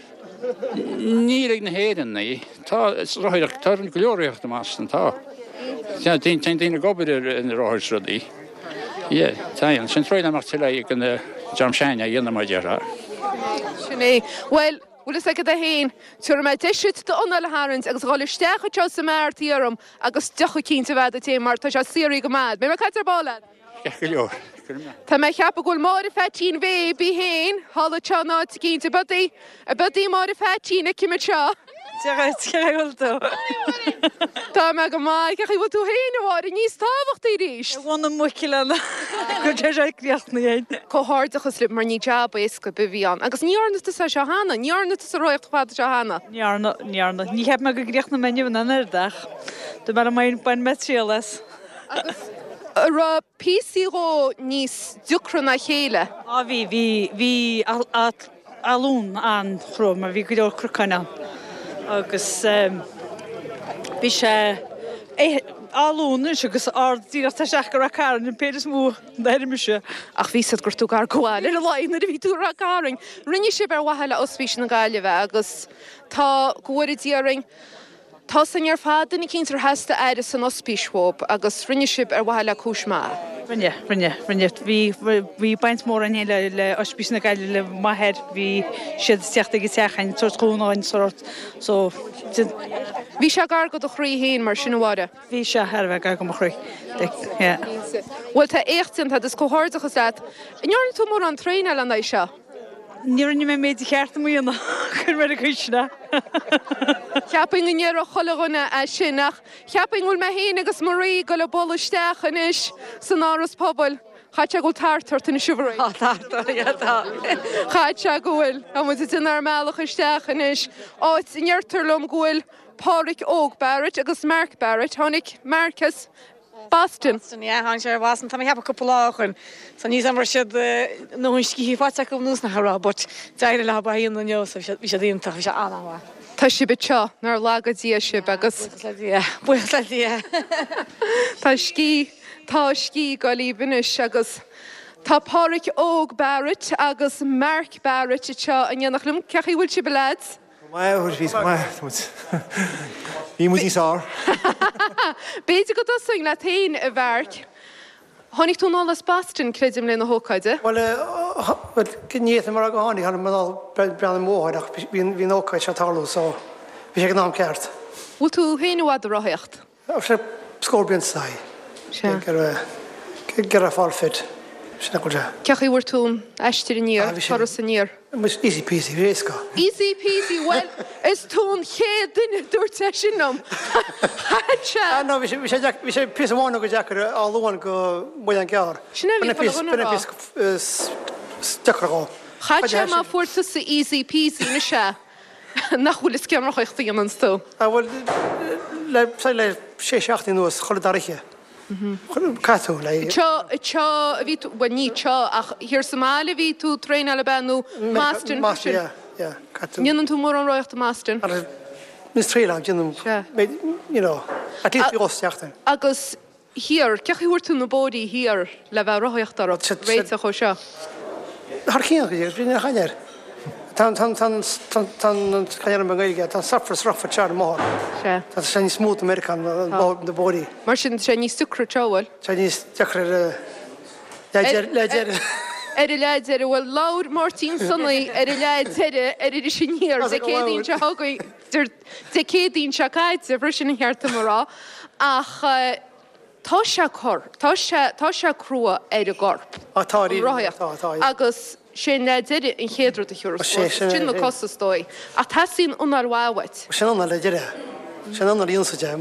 Ní ag na héan naí, tá roiach tar an go leoríocht a Maston tá. Tá daine gobir in ráthir rudaí. Ié, tá an sin troid amach til ag an Jamseine dhéanana mar dearrá. Sinné, well, bhfuil is agad a héin, tuair me deisiid do anna le Harrans agus gáil isteach teo sa mártíarm agus decha cínta bhead a té mar tá se sií go mad. Bé me caitar bála? Go leor. Tá me cheappa ghfuil mar a fetín bhé bí héin, hála teo ná cínta budí, a budí mar a fetín a cimime teo. Teghil tú. Tá me go mai, cecha bhfuil tú héin bháir níos táhacht í ríist. Bhna muciile go dereacht na héin. Cóthirtachas lib mar ní jab éca be bhí an. Agus níornata sa se hána, níornata sa roiocht fád se hána. Níorna, níorna. Ní heb me go gríocht na meniu na nerdach. Du mar main bain metrialas. Ra P C ró níos dúcra na chéile. Á bhí bhí bhí alún an chróm mar bhí go leor crucanna. Agus bhí sé alún agus ardíach tá seach go ra caran an péidir mú deirimise. Ach bhí gur tú gar gháil ar a láin ar bhí tú ra caring. Rinne sib ar waheile ospís na gaiileh agus tá cuairíaring. Tá san ar fádan i cinntar heasta aire san ospíshób agus rinne sib ar waheile cúismá. Rinne, rinne, rinne. Bhí baint mór an héile le ospís na gaiile le maithir bhí siad teachta go techain tuairt cúnáin sort. So bhí se gar go do chrí héin mar sin bhada. Bhí se herbheith gar go mo chrí. Bhfuil tá échttin tá is cóthirtachas leat. Ineorna tú mór an tréine an é seo? Níorna mé méid cheartta míonna chun mar a cúisina. Cheaping in níar a cholaghna a sinach. Cheaping bhfuil me héana agus marí go le bolisteach inis san áras pobl. Chaite go tartart in siúbhraí. Á tartar, tá. Chaite gohfuil, a mu in ar meach isteach inis. Áit in neartarlumm gohfuil Páric Óg Barrett agus Mark Barrett, tháinig Marcus Baston. Ja, hang sé Baston, tá heb a couple san níos an siad nóin cí fáte go nús na hará, but deire le baíon an jo bhí sé dtíonnta se anhha. Tá si bit seo nar lágadí sib agus buil le. Tá cí tá cí go líbanis agus Tá Pádraig Óg Barrett agus Mark Barrett seo an dhéanach lum cechaí bhfuil si belád? Mai ur vis mai. Í mu sá. Béidir go dosaing le tain a bharc. Honnig tú nálas Boston credim le na hócaide? Well, gníeth mar go hánig han man brenn móhaid ach hí nócaid se talú so bhí sé ná ceart. Bhfuil tú héanúad a roiíocht? sé scórbíon sa. Ger a fáfid. Cechaí bhfuir tún eistir níor chora san níor. Easy peasy réasca. Easy peasy, well, is tún chéad duine dúirte sinnom. No, bhí sé pí amhána go deachar áúin go mu an cear. Sinna bhí steachá. Chaid má fuórta sa easy peasy na se. Nachhfuil is cean chuochtta an stó. Bhfuil le le sé seachtaí nuas choladariche. Catú le. Teo teo a bhí bhain ní teo ach hir Somália bhí tú tréin eile benú Maston. Maston, yeah, catú. Níanann tú mór an roiocht a Maston. Mis tríla ginnom, you know, at least bhí osteachtain. Agus hir, cechaí bhfuir tú na bódaí hir le bheith roiocht ar réite chu seo? Thar cían go dtíir, bhí na chanéir. Tan tan tan tan tan chanéir me gaige, tan safras rofa tear mór. Sé. Tá sé ní smooth American na bódaí. Mar sin sé ní sucra teáil? Sé ní deachar leidir. Er i leid er bhfuil laur Martin Sunny er i leid tere er i sin hir de cédín se hagaí de cédín se caiid a bhrisin cheartta marrá ach tá se chur tá se crua ar a gorp agus sé leid ire in chéadú a chiúr sin na costasdói a tá sin unar bháhait. Sin anna leidir sin anna íonsaide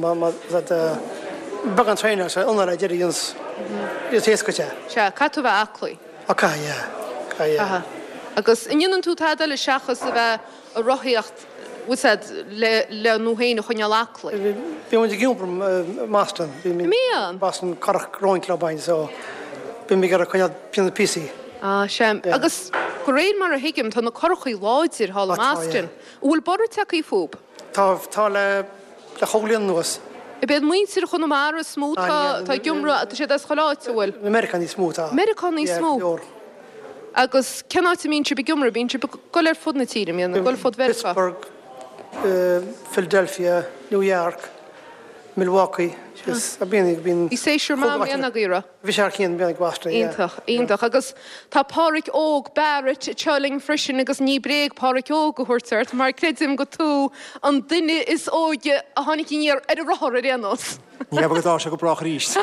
bag an trainer se unar leidir íons téascaite. Se catú bheith aclaí. Ok, yeah. Agus inan tú táda le seachas a bheith a roiíocht le nóhéine chuine lacla. Bí mu gúpram Maston. Mían? Boston carach roinclubbain, so bí mé gar a chuine pin píí. Ah, sem. Agus go réon mar a hiigim tá na corchaí láidir hála Maston. Bhfuil borir teí fób? Tá le le cholíon nuas. I bed muintir chun mar smóta tá giumra a sé as choláite bhfuil. Americaní smóta. Americaní smó. Agus cenáte mín si be giumra bín si go ar fud na tíre míon go fud verfa. Pittsburgh, Philadelphia, New York, Milwaukee. a bínig bín. Í sé siúr má ana gíra. Bhí sé cían bínig basta. Ítach, ítach agus tá Pádraig Óg Barrett teling frisin agus ní bréag Pádraig Óg go thuirteart, mar credim go tú an duine is óige a tháinig níor ar a rothir a réanos. Ní go dá se go brach ríist.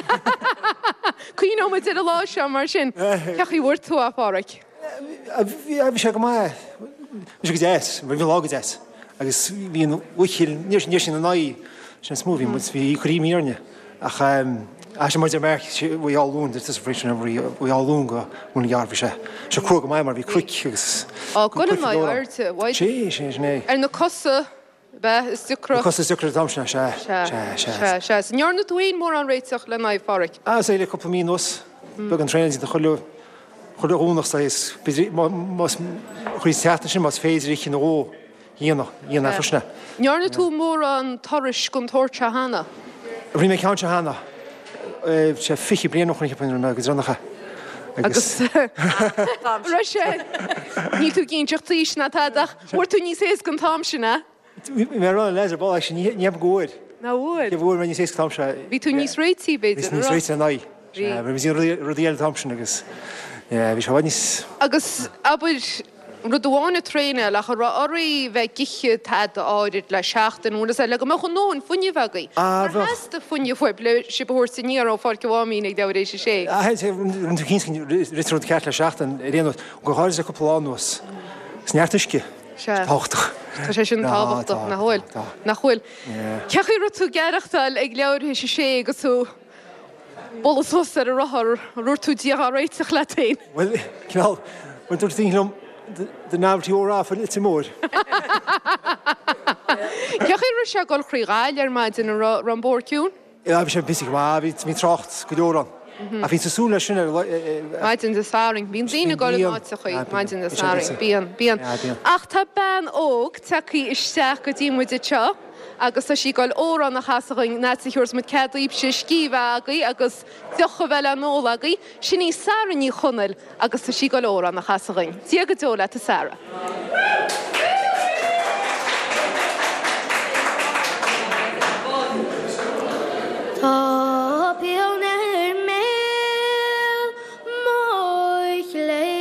Cuoin óid ar a lá se mar sin. Ceachí bhir tú a Pádraig. Bhí sé go mai go déis, bhí lá go déis. Agus bhíon uchiil níos sin na naí sin smóhí mu bhí choí míorne. Ach a sé mar mer bhí áún is frisin bhí áún go múna gearbh se. Se cru go mai mar bhí cruic agus. Á go airte bhaid. Sí sé né. Ar na cosa bheith is sucra. Cosa sucra damsna se. Se se. Neor na dúin mór an réiteach le na Pádraig. A sé le coppla mí nos bag an tréin de choú choúnach is chuí teachta sin mas féidir chin ó dhéanach dhéana frisna. Neor na tú mór an toris gon tóirte hana. Rí mé ceanse hána sé fichi blian chunig pe me agus rannacha. Agus Ra sé ní tú ginn teachtaís na táach bhir tú ní sées gon tám sinna? mé ran leidir bá sin neab góid. Na bhfuil. bhór me ní sé tám se. Bhí tú níos réití beidir. Níos réite naí. sí rudíal tamsin agus bhí se níos. Agus abid rudháinna tréine le chu orí bheith giche tad áidir le seachtain úna le go mecha nóin funne bhegaí. Heasta funne foiib le si bhór san níar ó fáil goháín ag deéis sé. cin ritú ceart le seachtain réanú go háir a goláús. Sneartaiske táchtach. Tá sé sin táhachtach na hil nach chuil. Cechaí ru tú geachtal ag leabhir sé sé agus tú bolasús ar a rothir ruú tú díá réiteach le tain. Well cinál dú tílumm de nábtí órá fan it mór. Cechaí ru se goil chríáil ar maid in rambórciún? Ja sé bis má ví mí trocht godóran. A hín sa súla sinna Maidin de sáring, bín dína go máid a chuí maidin de sáring bíon bíon. Ach tá ben óg taí isteach go dtí muide teo agus tá sí gáil órán na chasaing na siúrs mu cedaíb sé scíh agaí agus deocha bheile nólaí, sin ní Sara ní chunil agus tá sí gáil órán na chasaing. Tí go dóla a Sara. Tá peonar méil moich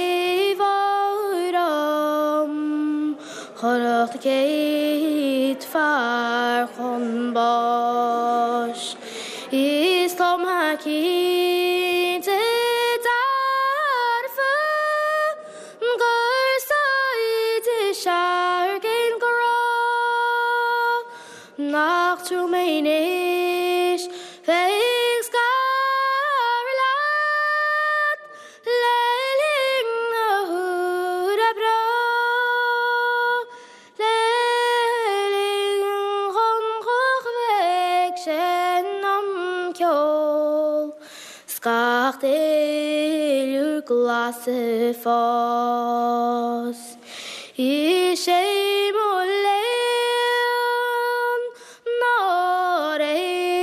léomhám choracht a céad fear chun bás is tom ha cínte darfa gur saide sear gén gorá nach trú méis Feig scarlat Leiling a húd a bra Leiling chun choch bheag sin am ceol Scacht éilú glas a fás I sé mo leon nár é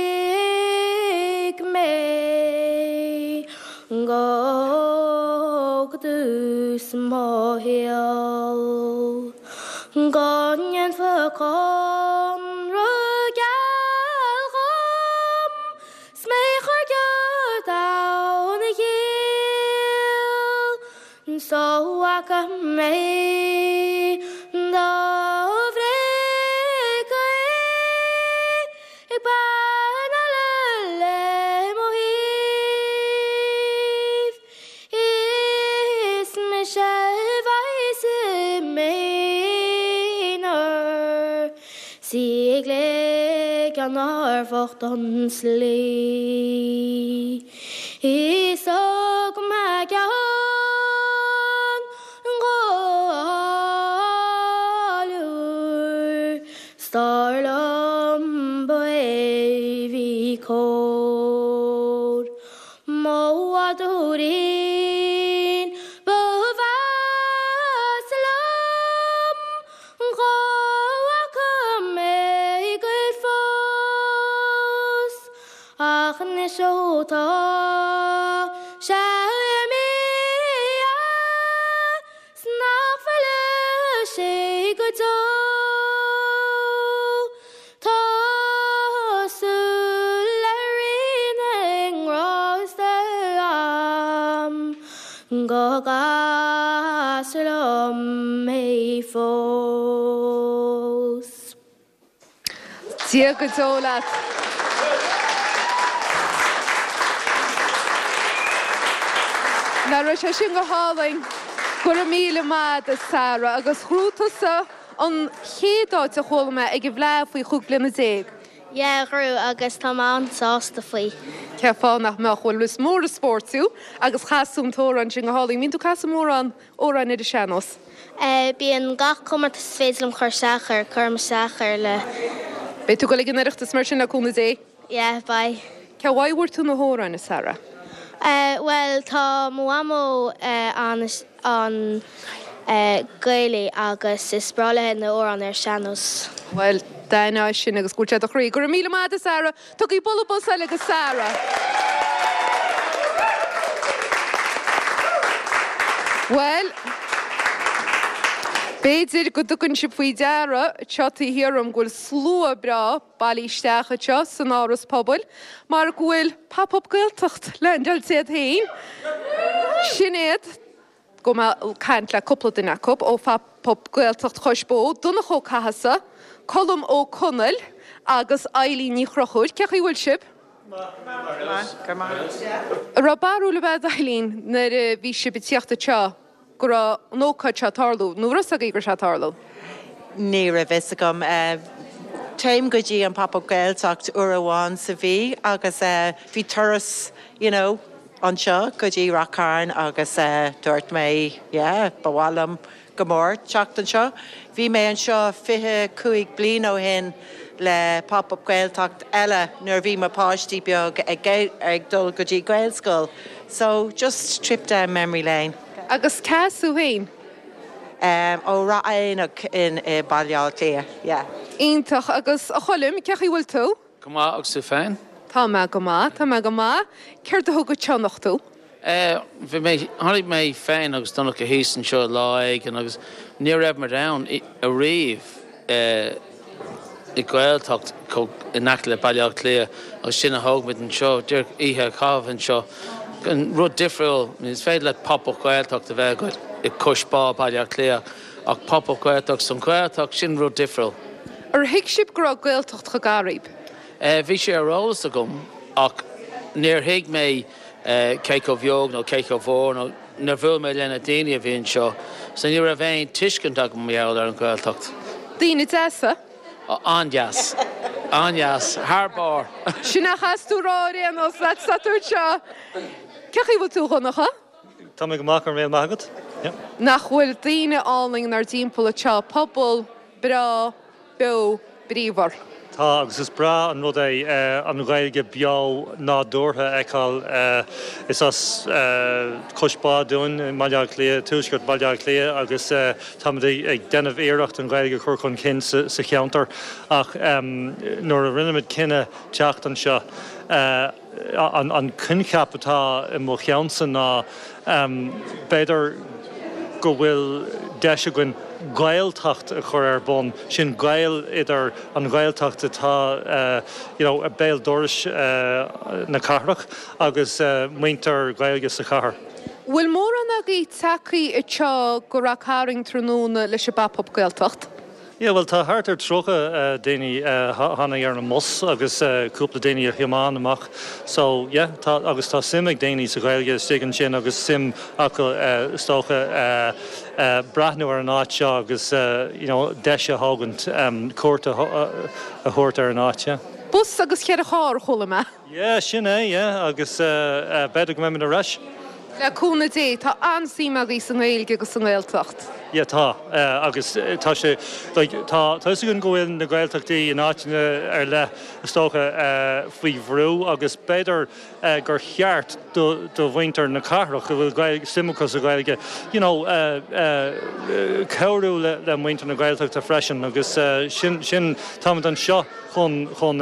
Gogdus mohil Gonyan fakon rugalgom Smeichar gyr down a yil So waka mei Dovrega Ik ban alale mohil Is me självaise menar Sig legan har fått hans li Is og magan galur Starlam boevi kor Moadurin bovaslam Goakame gulfos Ach nishota Shalmia Snafala shigudo Gogaslom mei fós. Tí go dóla. Na ra sé sin go hálaing gur míle mád a Sara agus chrútasa an chéadáid a chólama ag go bhleá faoi chuúgla na déag. Ja grú agus tá an sásta faoi. Ce fá nach me chfuil lus mór a sportú agus chaúmtóra an sin go hálaí mín tú casa mór an óran idir seanos. Bí an gach cumar is féidirm chuir seachar chum seachar le. Bé tú go le ginireachtas mar sin naúna dé? Ja, bai. Ce bhaidhúir tú na hóra na Sara? Uh, well, tá muamo uh, an, an uh, gaile agus is brala na óran ar seanos. Well, daine sin agus gúte a chrí. Gur míle mád a Sara, tu í bolbos agus Sara. Well, béidir go dugann si faoi deara teachtaí hiarm ghfuil slua bra bailísteacha teo san áras pobl, mar ghfuil pop-up gailteacht lendal siad hain. Sinnéad go cant le coppla duine cop ó pop-up gailteacht choisbó, duna cho cahasa, colm ó conal agus ailí ní chrochúil, ceach í bhfuil sib? Ra barú le bheith ailín nar bhí sib i tíochta teo. Gur nócha teatarlú, nuair a gur teatarlú. Ní ra bheits agam téim go dtí an papa gailteacht uair amháin sa bhí agus bhí turas, you know, anseo go dtí Rathcairn agus dúirt mé, yeah, bhhalam go mór teacht anseo. Bhí mé anseo fiche cúig bliain ó hin le pop-up gailteacht eile nuair bhí mar páistí beag ag dul go dtí gailscoil. So just trip down memory lane. Agus casú hain? Um, ó ra éach in uh, Balliol Clia, yeah. Ítach agus a cholim cechaí bhfuil tú? Go má agus sú féin? Tá me go má, Tá me go má, ceir a thug go teannach tú? Bhí mé tháinig mé féin agus donna go híos an seo láig an agus ní raibh mar dam a riomh i ghailteacht i neachta le bailíocht lia agus sin a thógmid an seo, dúir ihe cabh an seo. An rud difriúil, is féidir le pop-up ghailteacht a bheith go i cúspá bailíocht lia ach pop-up ghailteacht san ghailteacht sin rud difriúil. Ar hiic sib go raibh ghailteacht go garaíb? Bhí sé arolalas a gom ach níor hiig mé céic ó bheog nó céic ó bhór nó nar bhfuil mé lena daine a bhíonn seo, sa ní raibh féin tuiscint ag mbeall ar an ghailteacht. Daoine deasa? Anjas. Anjas, Harbor. Sinna chasú ráir an os le satúir seo. Cechaí bhfuil tú chunacha? Tá mé go mac ar mé mágad. Nach bhfuil daoine áling nar timppla seo pobl, bra, be, bríomhar. Tá agus is bra an rud é an ghailge beá ná dúrtha eáil is as cúspá dún maileach lia, túisgurt maileach lia agus tá ag denmh éireacht an ghailge chur chun cin sa cheantar ach nuair a rinneid cinenne teacht an seo an cunceapatá i mo cheansan ná beidir go bhfuil deise goin gailtacht a chur ar bon sin gail idir an gailtacht atá a béal doris na carach agus muintear gailge sa chahar. Bhfuil mór an agaí tacaí i teo go raibh caring trúna leis a bapop gailtacht? Ja, well tá hart ar trocha déine hána ar na mos agus cúpla déine ar hiáán amach. So yeah, tá agus tá simig déine sa gailge stigan sin agus sim acu stocha brathnú ar an áit seo agus deise hágant cuarta a thuirt ar an áit. Bus agus chear a cháir chola me? Yeah, sin é, yeah, agus beidir go mé a reis. Le cúna dé, tá ansíime í san éilge agus san gailtacht. Ja tá agus tá sé tá gon gohfuil na gailteachtaí in áitina ar le tócha faoi bhrú agus beidir gur cheart do bhaintear na carach go bhfuil simachas a gailge ceirú le muintear na gailteachta freisin agus sin tá an seo chun chun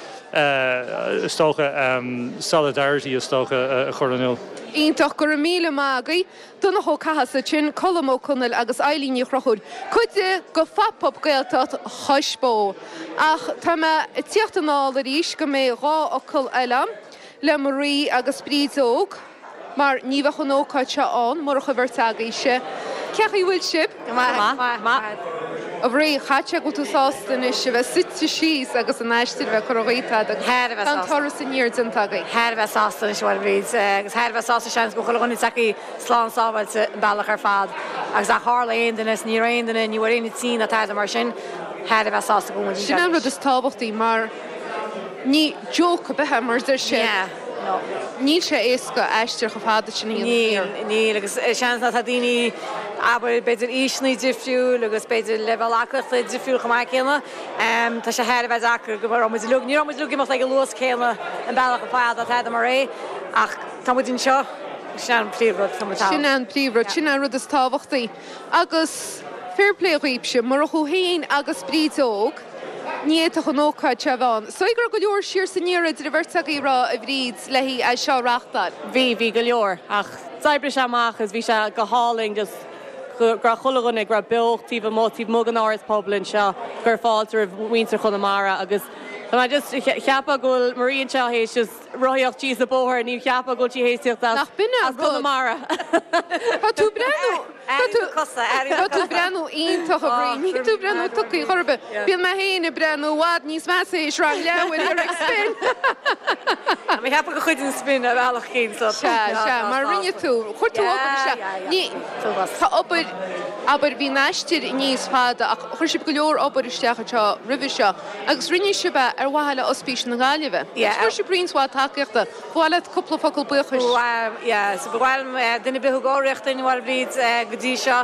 tócha solidarity is tócha a choranú. Ítach gur míle mágaí duna cho cahasa sin colmó chunil agus eilíní chrochúd. Cuide go fapop gailtacht choispó. Ach tá me tíochtaná a ríis go mé rá ocail eileam le marí agus brídóg, mar níomh chun ócáid se an mar chu bhirt agaise. Cechaí bhfuil sib? A bhrí chatte go tú sástan is se bheith site síos agus an eistir bheith choíta an toras in níir den tagaí. Heir bheith sástan is bhil bríd, agus heir bheith sástan seans go chulaganní taí slán sábhail sa bailach ar fad, agus a hála aondanas ní aondaine ní bhar aon tí a taide mar sin, heir bheith sástan go sin an rud is tábhachtaí mar ní joke bethe mar idir sé. Ní sé éca eistir go fáda sin ní agus seans na daoine aber beidir ísnaí difriú agus beidir level acha le difriú go mai céna tá sé heir bheith acu go bhar lu ní mu lugi le go luas céna an bailach go fád a thead mar ré ach táidín seo sin príomhrad sin an príomhrad sin an rud is tábhachtaí agus fairpléíbse mar a chuhéin agus brídóg ní a chu nóáid se bháin. So gur go leor siar san níad de bhirrtaí rá a bhríd lehí a seo reachtar. Bhí bhí go leor ach Saibri se amachchas bhí se go háling just gra chulaganna gra beochtíh mótíh mó an áras poblin seo gur fáiltar a bhhaintear chunamara agus Tá just cheappa ghfuil maríonn seo hééis just roiíocht tíos a bóthir ní cheappa go tí hééisíocht nach binne chunamara. Tá tú brenn Tá tú brenn ionintach a brí ní tú brenn tuí chorbe. Bíon me héana brenn bhád níos me is ra lehain ar ag spin. mé heappa go chuid an spin a bhealach cén se mar rinne tú chuir tú ní Tá opair aber bhí neistir níos fada ach chuir si go leor opair isteach seo rih seo agus rinne si bheith ar bhile ospíis na gáileh. Chuir si brínsá takeíochta bháile coppla focail buchas. so bhil duine beth gáireachta bhil bríd godí seo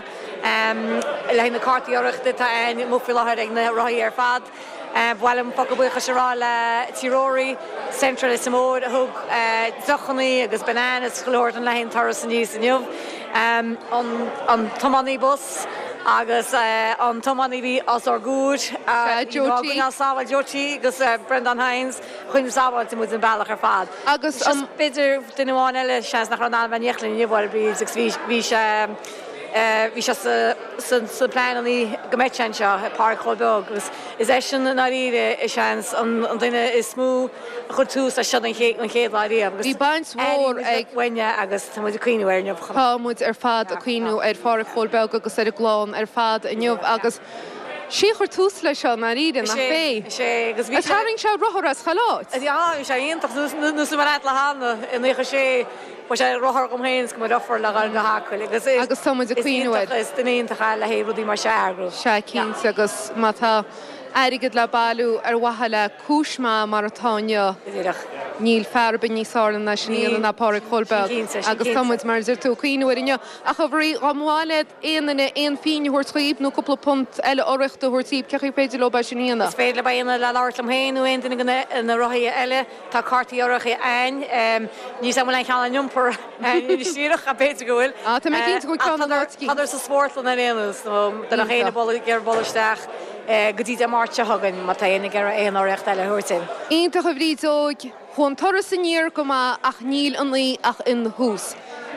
le na cartííoireachta tá mú fi láthir ag na roií ar fad. Bhilm focail bucha se rá le tíróí Central is mór a thug dochannaí agus bananas choir an lehéon tarras san níos an jobh an tomaní bus agus an tomaní bhí as ar gúd sábhail Georgie agus Brendan Hines chuin sábhail mu an bailach ar fad. Agus beidir duháin eile seans nach an bhaíochlinn nihil bí bhí se Bhí se san plein an í goméitsean seo pár choilbeag, agus is é sin na ríide is seans an duine is smú chu túús a se an chéad láí. Bhí baint mór ag bhaine agus tá muid cuioinú ar neomh. Tá muid ar fad a cuioinú ar fára choilbeag agus ar a gláán ar fad a neomh agus sí chur túús lei seo na ríide nach fé. Táring se rothir as chaláit. Á sé ionach nu sem mar le hána in écha sé Wa sé rothar gom héins go roffar le an gohacuil. Agus táid a cuioinúid. Is dunéontacha le héhrodí mar seagrú. Se cinse agus mátá airigid le bailú ar wathe le cisma mar atáine níl fearbe níosálan na sinníana napára choilbeag agus táid mar ir tú cuioinúirine a chu bhrí amháile éanaine éon fin thuir tríb nó cúpla punt eile áireachta thuirtíb cechu féidir le sinníana. Is féile baonna le láirlam héanú aontainna na rothaí eile tá cartaí áirecha ein níos am le cheanna niumpur síireach a béidir gohfuil. Tá mé cinnta go ceanna láircí. Chaidir sa spórtlan na réanús de nach chéanana bolla gur bollisteach go dtí a máte hagann má taana gar éon áireacht eile thuirtin. Ionta go bhrídóg chun toras san níor go ach níl an lí ach in hús.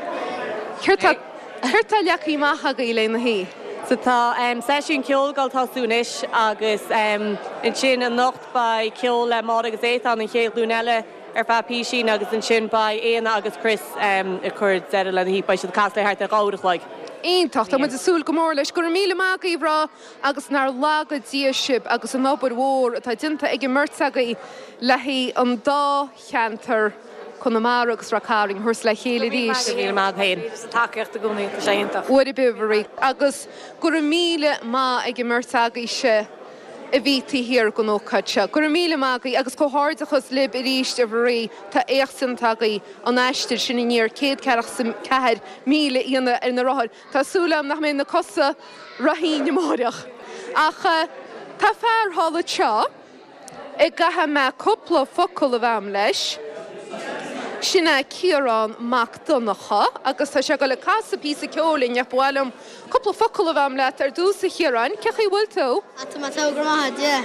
Chuirtá leachí maitha go ile na hí. So tá séisiún ceolgáil tásúnis agus in sin an nocht ba ceol le má agus éit an chéadún eile ar fapí sin agus an sin ba éana agus Chris a chur de le hí ba si casléthart a gáireach le. Iontacht tá mu asúil go mór leis gur míle mágaí bhrá agus nar lágad díosib agus an nóbar mhór atá dinta ag mirtagaí lehí an dá cheantar chun na mar agus racáring thus le chéile ríis. Takeíocht a gúnaí séanta. Uair i biverí agus gur míle má ag mirtagaí se a bhítí hir go nócaite. Gur míle mágaí agus go háirdachas lib i ríist a bhrí tá éachsantagaí an eistir sin níor céad ceir míle íana ar na rothir. Tásúlam nach mé na cosa rahíine móireach. Ach tá fearr hála teo i gathe me cúpla focail a bheam leis sinna Ciarán Macdonacha agus tá se go le casa písa ceolalainn neapháilm cúpla focail a bheam leat ar dúsa Chiarán, cechaí bhfuil tú? Tá má tá gromad, yeah.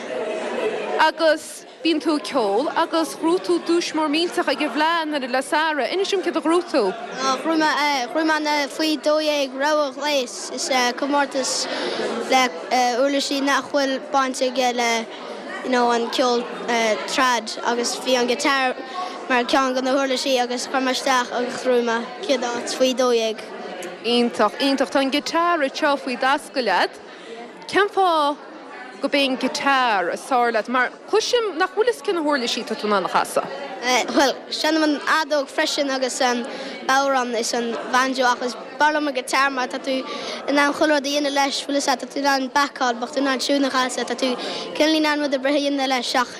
Agus bíon tú ceol agus grútú dúis mór míntaach ag bhlean ar le Sara, ina sin cad a grútú? Chruúma na faoi dóéag roiach léis is cumórtas le uirlaí nachhfuil bainte ge le an ceol trad agus bhí an gitar mar cean gan na thuirlaí agus chumarteach agus chrúma ciad áit faoi dóéag. Iontacht, iontacht an gitar a teo faoi dascailad. Cean fá go bíon gitar a sálaat, mar chuisim nach bhuilas cin thuirlaí tá túna na chasa? Well, sena an adóg freisin agus an báran is an banjo agus bailm a gitar mar tá tú in an chola dhéana leis bhuilas a tú an bacáil bach tú ná siúna chasa tá tú cinlín an mud a brehéanana leis seach.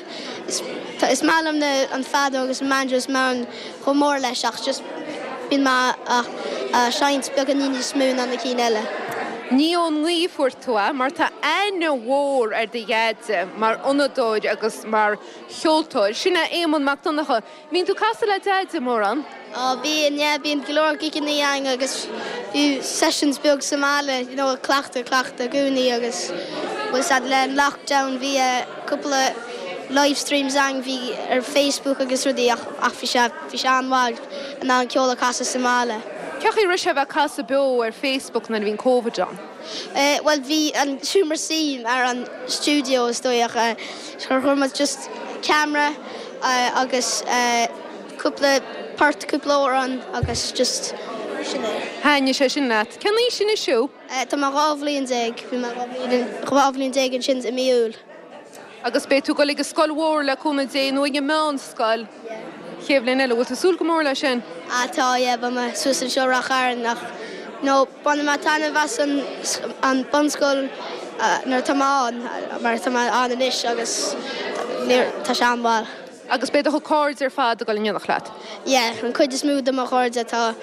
Is málam na an fadó agus manjos mar an chomór leis seach just bín má a seint beag an níní smún an na cí eile. Ní ón líomhúir tú mar tá aine mhór ar de dhéide mar ionadóid agus mar cheoltóid. Sinna éman Macdonacha. Bhín tú casa le déide mór an? Bhíon, yeah, bhíon golóir gicin na dheang agus bhí sessions beag Somália, you know, clachta, clachta, gúnaí agus was at le lockdown bhí a cúpla livestreams ang bhí ar Facebook agus rudí ach bhí se anmhail an an ceola casa Somália. Ceachí ri se bheith casa beo ar Facebook na bhín COVID an? Well, bhí an siúmar sín ar an studios dóach chumad just camera agus cúpla part cúpla an agus just sinné. Haine sé sin net. Cean í sin isisiú? Tá má rábhlíonn déag, bhí má rábhlíonn déag an sin i miúil. Agus bé tú go le scoil mhór le cúna dé nó ige mán scoil. Chéblin eile bhfuil súil go mór lei sin? Atá é ba me suasan seo rachar nach nó banna má tána bheas an bonscoil nar tamáin mar tá an inis agus tá se anbáil. Agus beidir chu cóid ar fád a go leonach leat? Ié, an chuid is múd am a cháirde tá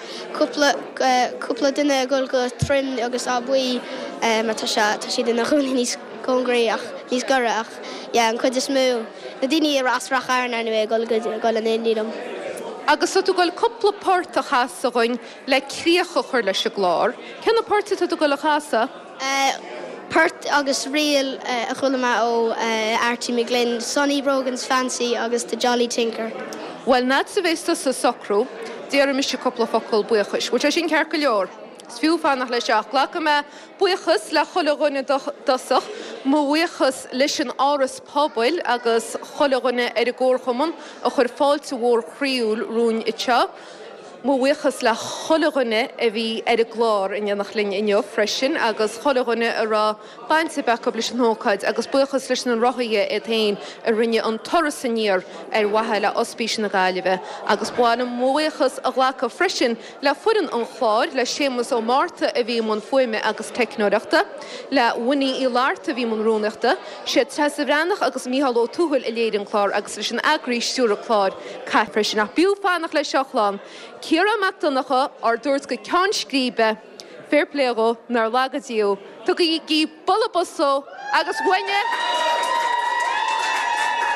cúpla duine ggóil go trin agus á buí mar tá si duna chuúna níos cóngraíach níos goraach. Ié, an chuid is mú. Na daoine ar asrachar na nu ggóil go an éonlídom. Agus tú goil cúpla páirrta chasa goin le críocha chuir leis a glár. Ceanna páirrta tú go le chasa? Pert agus réal a chulama ó Archie McGlynn, Sonny Brogan's Fancy agus The Jolly Tinker. Well, nad sa bhésta sa socrú, déar mis coppla focail buchas, which I sin cear go leor. Sfiú fannach leis seach lecha me buchas le chola dasach, má buchas leis an áras pobail agus chola gunne ar a ggóir chuman a chur fáilte mhór chríúil rún itse. Má buchas le chola gunne a bhí ar a glár in dhéanach linn inniu freisin agus chola gunne a rá bainte beca leis an hócaid agus buchas leis an rothaige a tain a rinne an toras a níor ar waheile ospís na Gaillimhe agus buána móchas a ghlacha freisin le fuan an chláir le sémas ó Marta a bhí man foiime agus technoireachta le winní í láirta bhí man rúnachta sé tres a bhránach agus míhall ó túhuiil i léidir an chlár agus leis an agraí stúra chlár cai freisin nach bíú fánach le seachláán. Ciara Macdonacha ar dúirt go ceann scríbe fair play go nar lagadíú. Tu go gí bolabosó agus bhaine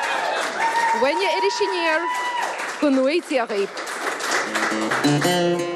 bhaine idir sinnéir go nuaidíagaí.